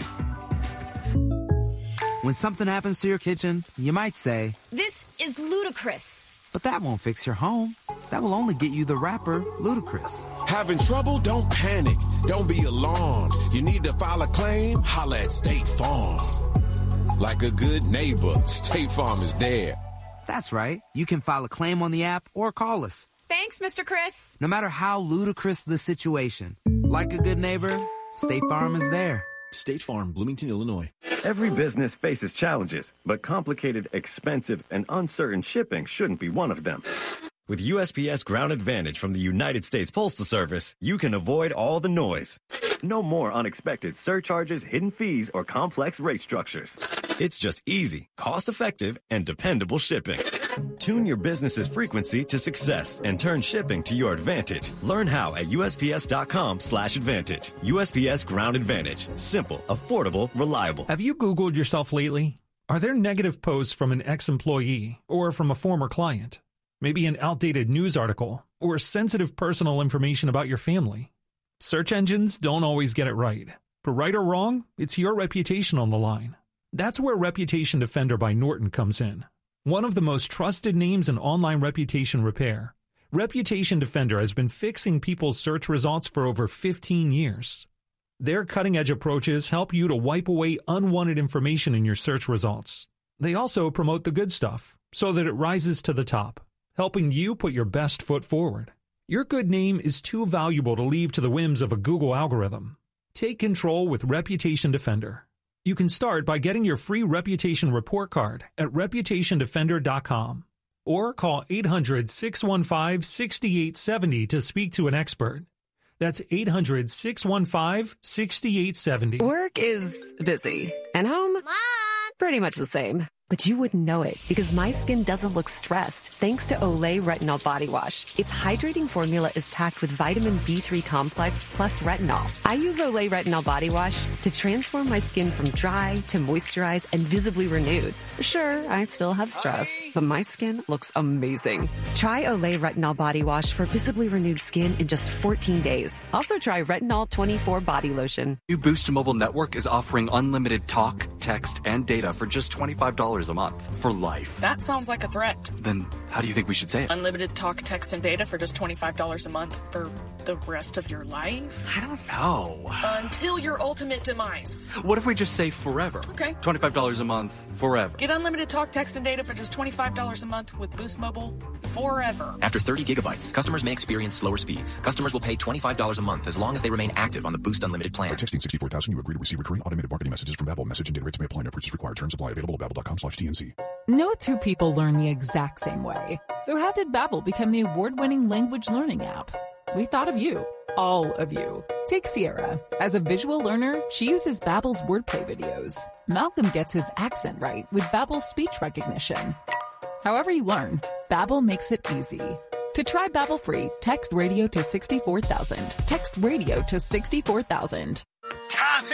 When something happens to your kitchen, you might say, "This is ludicrous." But that won't fix your home. That will only get you the rapper, Ludacris. Having trouble? Don't panic. Don't be alarmed. You need to file a claim? Holla at State Farm. Like a good neighbor, State Farm is there. That's right. You can file a claim on the app or call us. Thanks, Mr. Chris. No matter how ludicrous the situation, like a good neighbor, State Farm is there. State Farm, Bloomington, Illinois. Every business faces challenges, but complicated, expensive, and uncertain shipping shouldn't be one of them. With USPS Ground Advantage from the United States Postal Service, you can avoid all the noise. No more unexpected surcharges, hidden fees, or complex rate structures. It's just easy, cost-effective, and dependable shipping. Tune your business's frequency to success and turn shipping to your advantage. Learn how at USPS.com/advantage. USPS Ground Advantage. Simple, affordable, reliable. Have you Googled yourself lately? Are there negative posts from an ex-employee or from a former client? Maybe an outdated news article or sensitive personal information about your family? Search engines don't always get it right. For right or wrong, it's your reputation on the line. That's where Reputation Defender by Norton comes in. One of the most trusted names in online reputation repair, Reputation Defender has been fixing people's search results for over 15 years. Their cutting-edge approaches help you to wipe away unwanted information in your search results. They also promote the good stuff so that it rises to the top, helping you put your best foot forward. Your good name is too valuable to leave to the whims of a Google algorithm. Take control with Reputation Defender. You can start by getting your free reputation report card at reputationdefender.com or call 800-615-6870 to speak to an expert. That's 800-615-6870. Work is busy. And home? Mom! pretty much the same. But you wouldn't know it because my skin doesn't look stressed thanks to Olay Retinol Body Wash. Its hydrating formula is packed with vitamin B3 complex plus retinol. I use Olay Retinol Body Wash to transform my skin from dry to moisturized and visibly renewed. Sure, I still have stress, but my skin looks amazing. Try Olay Retinol Body Wash for visibly renewed skin in just 14 days. Also try Retinol 24 Body Lotion. New Boost Mobile Network is offering unlimited talk, text, and data for just $25 a month for life. That sounds like a threat. Then how do you think we should say it? Unlimited talk, text, and data for just $25 a month for the rest of your life? I don't know. Until your ultimate demise. What if we just say forever? Okay. $25 a month, forever. Get unlimited talk, text, and data for just $25 a month with Boost Mobile forever. After 30 gigabytes, customers may experience slower speeds. Customers will pay $25 a month as long as they remain active on the Boost Unlimited plan. By texting 64,000, you agree to receive recurring automated marketing messages from Babbel. Message and data rates may apply. No purchase required. Terms apply. Available at babbel.com/TNC. No two people learn the exact same way. So how did Babbel become the award-winning language learning app? We thought of you. All of you. Take Sierra. As a visual learner, she uses Babbel's wordplay videos. Malcolm gets his accent right with Babbel's speech recognition. However you learn, Babbel makes it easy. To try Babbel free, text radio to 64,000. Text radio to 64,000. Tommy!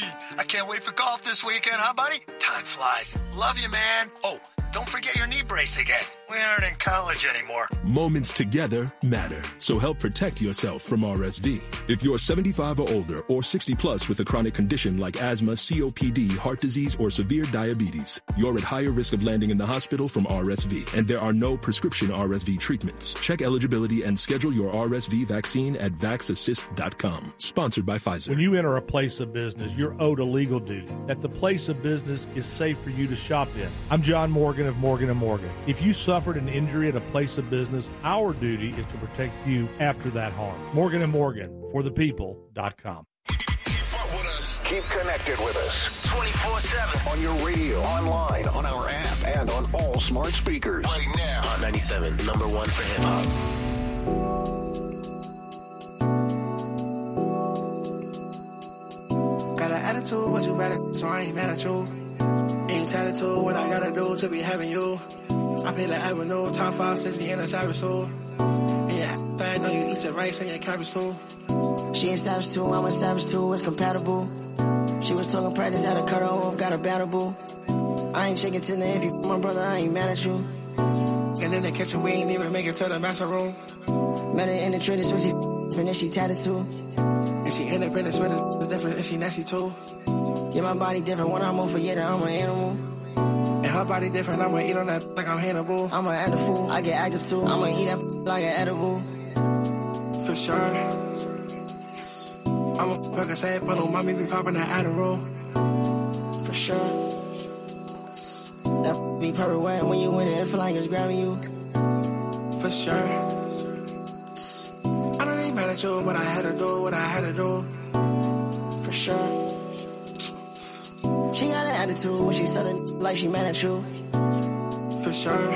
I can't wait for golf this weekend, huh, buddy? Time flies. Love you, man. Oh, don't forget your knee brace again. We aren't in college anymore. Moments together matter, so help protect yourself from RSV. If you're 75 or older or 60 plus with a chronic condition like asthma, COPD, heart disease, or severe diabetes, you're at higher risk of landing in the hospital from RSV, and there are no prescription RSV treatments. Check eligibility and schedule your RSV vaccine at vaxassist.com. Sponsored by Pfizer. When you enter a place of business, you're owed a legal duty that the place of business is safe for you to shop in. I'm John Morgan of Morgan & Morgan. If you suffered an injury at a place of business, our duty is to protect you after that harm. Morgan & Morgan, for the people.com. Keep connected with us 24/7 on your radio, online, on our app, and on all smart speakers. Right now, Hot 97, number one for hip hop. Got an attitude, but you better, so I ain't mad at you. Ain't tattooed what I gotta do to be having you. I pay the avenue, top 560 in a savage store. Yeah, bad, know you eat your rice and your cabbage too. She ain't savage too, I'm a savage too, it's compatible. She was talking practice, had to cut her off, got a battle. I ain't shaking to the if you my brother, I ain't mad at you. And in the kitchen, we ain't even make it to the master room. Met her in the trading switch, she and she tatted too. And she independent, sweat is different, and she nasty too. Yeah, my body different, when I move for yeah, I'm an animal. And her body different, I'ma eat on that like I'm Hannibal. I'ma add a fool, I get active too. I'ma eat that like an edible. For sure. I'ma fuck a sad bundle, mommy be popping that Adderall. For sure. That be perfect when you with it feel like it's grabbing you. For sure. I don't ain't mad at you, but I had to do what I had to do. For sure. She got an attitude when she said it like she mad at you. For sure.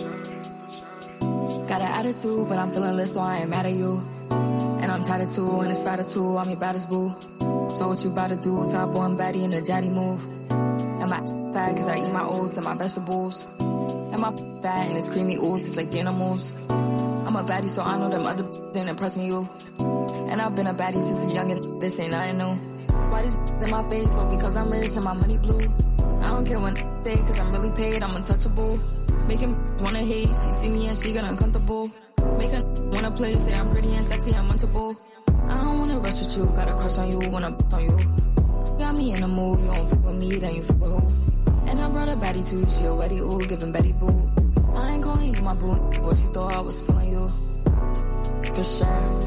Got an attitude, but I'm feeling lit, so I ain't mad at you. And I'm tired of two, and it's fatter too, I'm your baddest boo. So what you about to do? Top one baddie in the jatty move. And my fat, cause I eat my oats and my vegetables. And my fat and it's creamy oats, it's like the animals. I'm a baddie, so I know them other ain't impressing you. And I've been a baddie since a youngin', this ain't nothing new. Why this in my face? Oh, because I'm rich and my money blue. I don't care when they say, cause I'm really paid, I'm untouchable. Make him wanna hate, she see me and she get uncomfortable. Make her wanna play, say I'm pretty and sexy and munchable. I don't wanna rush with you, got a crush on you, wanna on you. Got me in the mood, you don't fuck with me, then you fuck with who? And I brought a baddie too, she already ooh, giving Betty boo. I ain't calling you my boo, what she thought I was feeling you. For sure.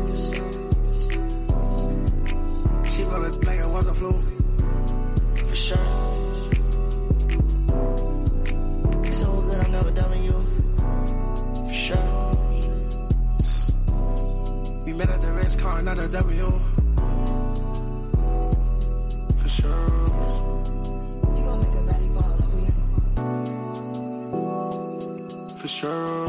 She blow it like it was a flu. For sure. So good, I'm never done with you. For sure. We met at the Ritz, car, not a W. For sure. You gon' make a baddie fall in love with you. For sure.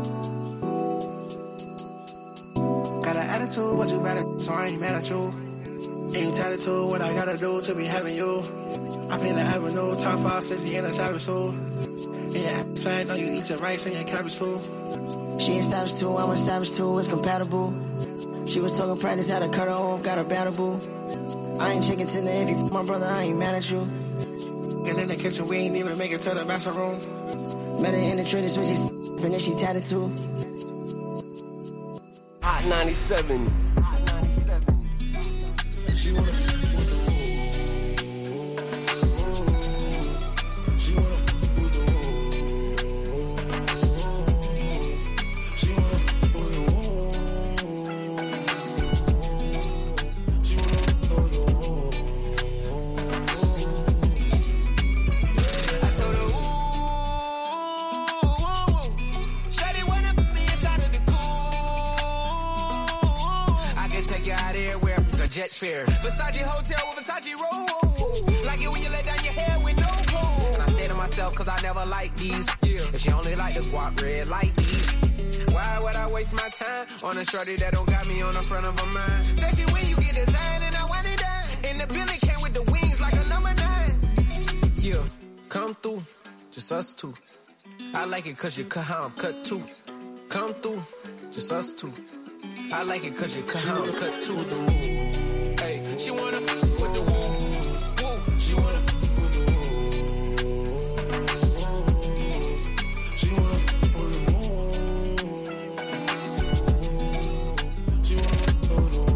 Got an attitude, but you better, so I ain't mad at you. And you tattoo what I gotta do to be having you. I feel like avenue, top 5, 60 in a savage soul. And your ass fat, know you eat your rice and your cabbage too. She a savage too, I'm a savage too, it's compatible. She was talking practice, had to cut her off, got her battable. I ain't chicken tender, if you f my brother, I ain't mad at you. And in the kitchen, we ain't even make it to the master room. Met her in the trader, switches, and then she tatted too. Hot 97. She wanna jet fare. Versace hotel with Versace roll. Like it when you let down your hair with no clothes. And I say to myself, cause I never like these. If she only like the guap red like these. Why would I waste my time on a shorty that don't got me on the front of her mind? Especially when you get designed and I want it done. And the building came with the wings like a number 9. Yeah, come through, just us two. I like it cause you cut how I'm cut too. Come through, just us two. I like it cause you cut how I'm cut too. Hey, she wanna with the woo, woo. She wanna with the woo. She wanna with the woo. She wanna with the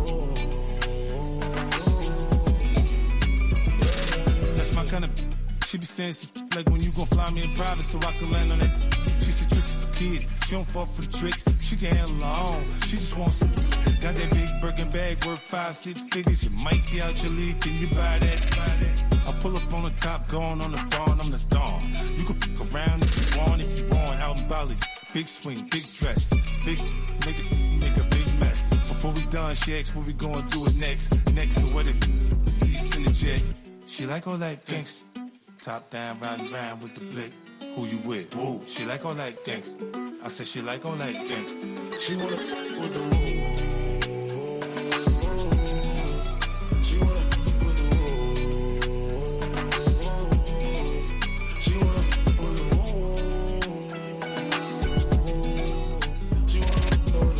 woo. That's my kind of. She be saying some like when you gon' fly me in private so I can land on that. She said tricks for kids. She don't fall for the tricks. She can handle her own. She just wants some. Got that big Birkin bag worth 5-6 figures. You might be out your league. Can you buy that? I pull up on the top, going on the thorn. I'm the thorn. You can fuck around if you want. If you want, out in Bali. Big swing, big dress. Big make a big mess. Before we done, she asked what we gonna do it next. Next, so what if the seats in the jet? She like all that gangsta. Top down, riding around with the blick. Who you with? Woo. She like all that gangsta. I said she like all that gangsta. She wanna with the woo. She wanna with the woo. She wanna with the woo. She wanna with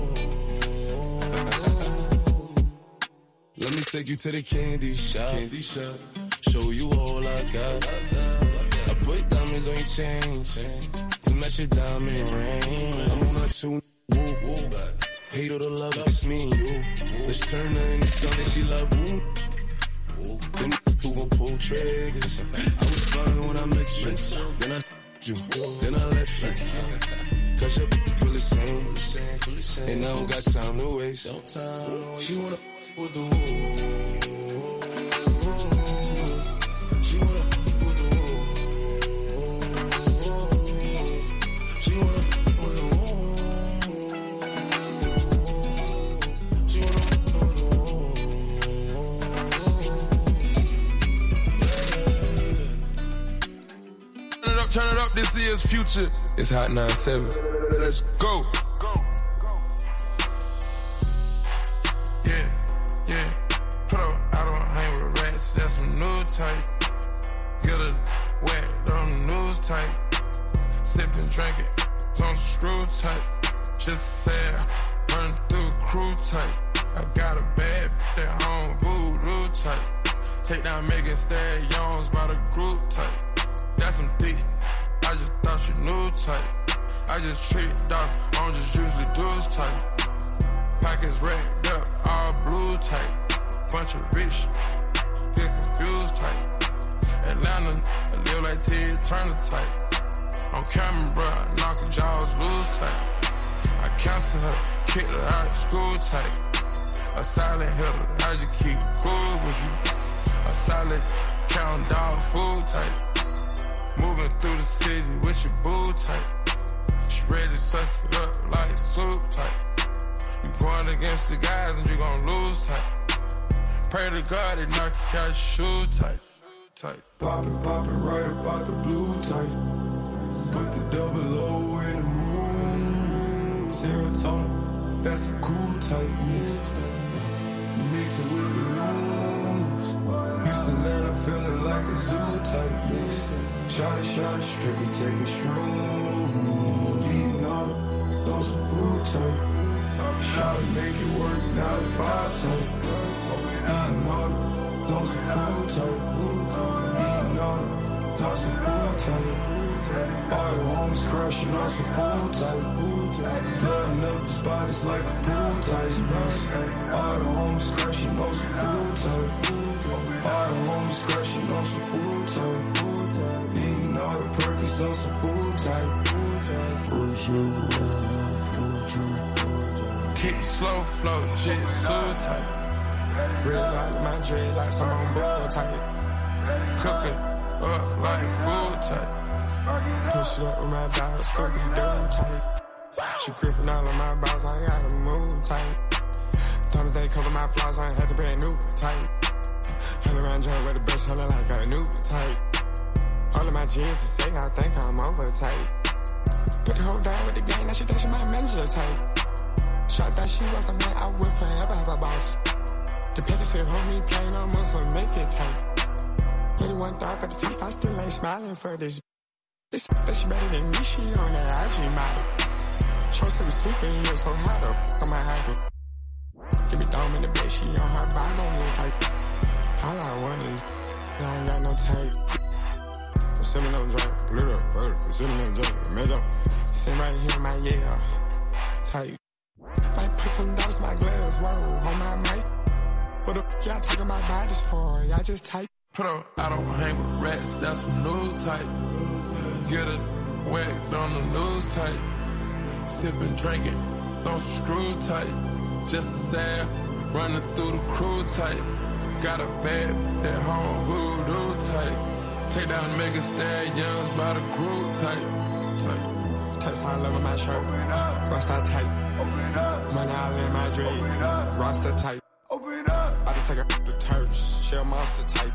the woo. Let me take you to the candy shop. Candy shop. Show you all I got. I put diamonds on your chain to match your diamond ring. I'm on a two woo. Hate or the love, it's me and you. Let's turn her into something she love. Woo. Then who gon' pull triggers? I was fine when I met you. Then I you. Then I left you. Cause your feel the same. And I don't got time to waste. She wanna with the woo. She wanna with the woo. She wanna with the woo. She wanna with the woo. Turn it up, this is Future. It's Hot 97. Let's go. Yeah. Put up, I don't hang with rats. That's some new type. Get a whack on the news type. Sippin', drinkin', on screw type. Just sad, running through crew type. I got a bad bitch at home, voodoo type. Take down Megan Stallions by the group type. That's some thick, I just thought you knew type. I just tricked off, I don't just usually do this type. Pockets racked up, all blue type. Bunch of rich, get confused type. Atlanta, I live like Ted Turner type. On camera, bruh, knockin' jaws loose type. I cancel her, kicked her out of school type. A silent hitter, I just keep cool with you. A silent count dog food type. Moving through the city with your boo type. She ready to suck it up like soup type. You going against the guys and you gon' lose type. Pray to God they knock you out your shoe type. Poppin' right about the blue type. Put the double O in the room. Serotonin, that's a cool type mix. Mix it with the like a zoo type, yeah. Shot, strictly taking shrooms. Eating all those some food type. Shot it, make it work, not a fire type. Eating all those some food type. Eating all those some food type. All the homies crashing on some food type. Flooding up the spot, it's like a pool type. All the homies crashing on some food type. All the homies crashing on some food type. Eating all the perkies on some food type. Kick slow flow, shit so tight. Red light my dread like some on bull type. Cook it up like food type. Push it up with my dogs, cookie dough tight. She gripping all of my balls, I gotta move tight. Thomas they cover my flaws, I ain't had to brand new tight. Hell around joint with the best, hella like a new type. All of my jeans to say, I think I'm over tight. Put the whole down with the gang, now she think she my manager type. Shot that she was a man, I would forever have a boss. The picture said, homie, playing on muscle, make it tight. 81 thought for the teeth, I still ain't smiling for this. This she better than me, she on that IG model. Show said we sleeping, you so hot up, on my hyper. Give me dome in the bed, she on her bottom, you tight. All I want is, I ain't got no tape. I'm sitting on drink, blue up, sitting on drink, made up. Sitting right here in my yeah, tight. Might put some dollars in my glass, whoa, on my mic. What the f*** y'all taking my bodies for? Y'all just tight. Put up, I don't hang with rats, that's some new type. Get it whacked on the news type. Sipping, drinking, don't screw tight. Just a sad, running through the crew type. Got a bad, that home voodoo type. Take down mega stallions by the group type. Text high level my shirt, Rasta type. Money all in my dreams, Rasta type. About to take a to church, shell monster type.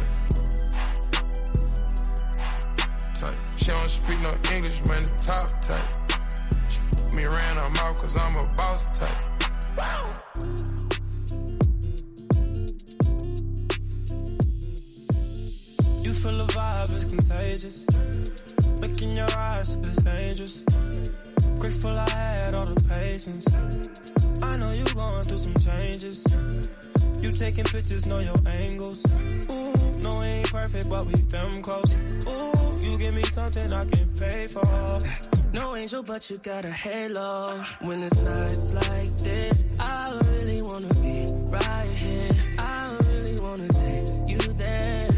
She don't speak no English, man, the top type. She me around her mouth cause I'm a boss type. You feel the vibe, it's contagious. Look in your eyes, it's dangerous. Grateful I had all the patience. I know you going through some changes. You taking pictures, know your angles. Ooh, no, we ain't perfect, but we them close. Ooh, you give me something I can pay for. No angel, but you got a halo. When it's nights like this, I really wanna be right here. I really wanna take you there.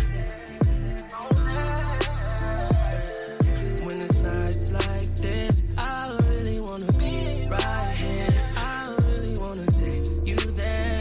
When it's nights like this, I really wanna be right here. I really wanna take you there.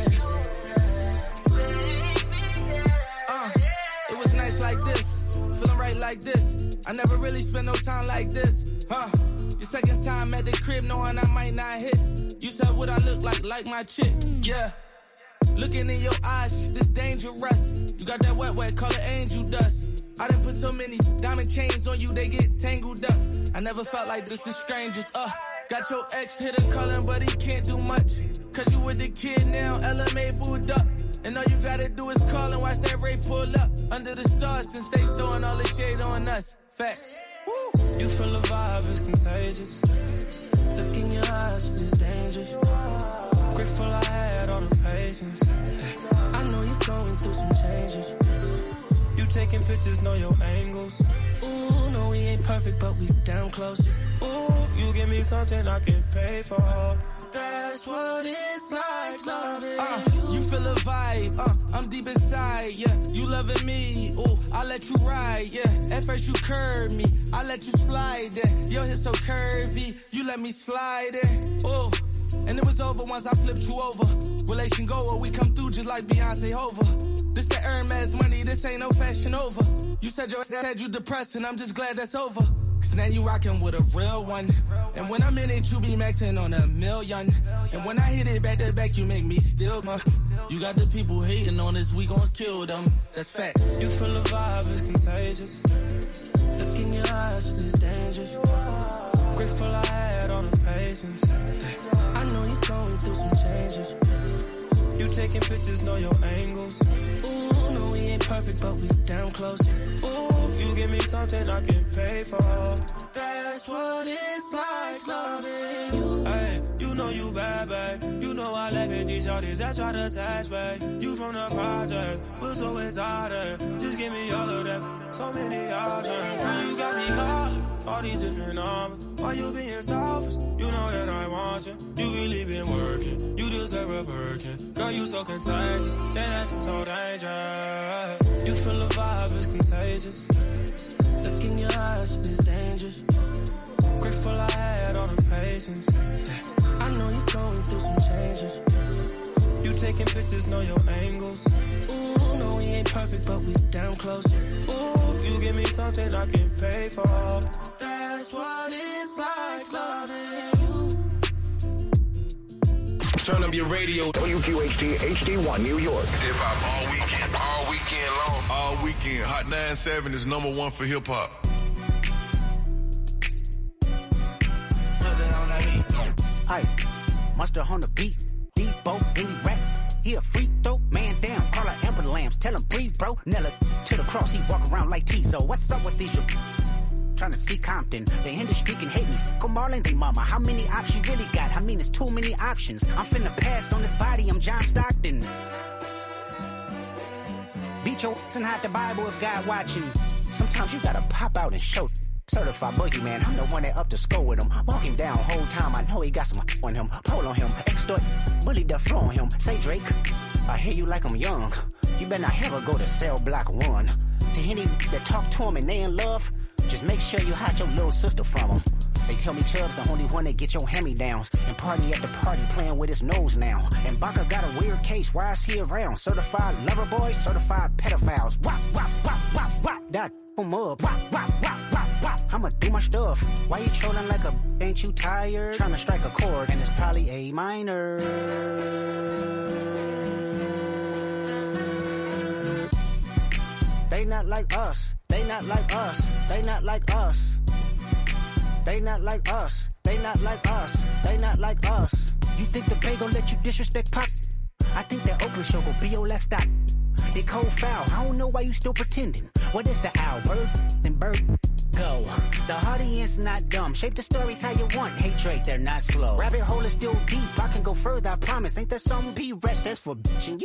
It was nights like this, feeling right like this. I never really spent no time like this, Your second time at the crib knowing I might not hit. You said what I look like my chick, yeah. Looking in your eyes, this dangerous. You got that wet, color angel dust. I done put so many diamond chains on you, they get tangled up. I never felt like this is strangers, Got your ex hit a calling, but he can't do much. Cause you with the kid now, LMA booed up. And all you gotta do is call and watch that Ray pull up. Under the stars since they throwing all the shade on us. Facts. Woo. You feel the vibe, it's contagious. Look in your eyes, it's dangerous. Grateful I had all the patience. I know you're going through some changes. You taking pictures, know your angles. Ooh, no, we ain't perfect, but we damn close. Ooh, you give me something I can pay for. That's what it's like, loving you feel a vibe, I'm deep inside, yeah. You loving me, ooh, I let you ride, yeah. At first you curved me, I let you slide there. Your hips so curvy, you let me slide there, ooh. And it was over once I flipped you over. Relation goer, we come through just like Beyonce Hova. This the Hermes money, this ain't no fashion over. You said your ass had you depressed, and I'm just glad that's over. Cause now you rockin' with a real one. And when I'm in it, you be maxing on 1,000,000. And when I hit it back to back, you make me still. You got the people hating on us, we gon' kill them. That's facts. You feel the vibe, it's contagious. Look in your eyes, it's dangerous. Grateful I had all the patience. I know you're going through some changes. You taking pictures, know your angles. Ooh, Ooh, no, we ain't perfect, but we damn close. Ooh, you give me something I can pay for. That's what it's like loving you. Hey, you know you bad, babe. You know I like it, these shorties that try to touch, babe. You from the project, we're so excited. Just give me all of that, so many options. Girl, you got me calling all these different numbers. Why you being selfish? You know that I want you. You really been working. You deserve a Birkin. Girl, you so contagious. Then that's so dangerous. You feel the vibe is contagious. Look in your eyes, it's dangerous. Grateful I had all the patience. I know you're going through some changes. You taking pictures, know your angles. Ooh, no, we ain't perfect, but we damn close. Ooh, you give me something I can pay for. That's what it's like loving you. Turn up your radio. WQHT HD1 New York. Hip hop all weekend long. All weekend. Hot 97 is #1 for hip hop. Aye, Mustard on the beat, Debo, any rap. He a freak throw, man down, call her Amber Lambs, tell him breathe, bro. Nella to the cross, he walk around like Tizo. What's up with these? Trying to see Compton, the industry can hate me. Fuck 'em all and they mama. How many options you really got? I mean, it's too many options. I'm finna pass on this body, I'm John Stockton. Beat your ass and hide the Bible if God watching. Sometimes you gotta pop out and show. Certified boogeyman, I'm the one that up to score with him. Walk him down whole time, I know he got some on him. Pull on him, extort, bully the flow on him. Say Drake, I hear you like I'm young. You better not ever go to cell block 1. To any that talk to him and they in love, just make sure you hide your little sister from him. They tell me Chubb's the only one that get your hand-me-downs. And party at the party playing with his nose now. And Baca got a weird case, why is he around? Certified lover boys, certified pedophiles. Wop, wop, wop, wop, wop, that em up. Wop, wop, wop, wop, wop, I'ma do my stuff. Why you trolling like a ain't you tired? Trying to strike a chord, and it's probably A minor. They not like us, they not like us, they not like us. They not like us, they not like us, they not like us. You think the Bay gon' let you disrespect Pop? I think that Oakland show gon' be your last stop. They cold foul, I don't know why you still pretending. What is the owl, bird? Then bird, go. The audience not dumb, shape the stories how you want. Hey Drake, they're not slow. Rabbit hole is still deep, I can go further, I promise. Ain't there some P-rest that's for bitchin'?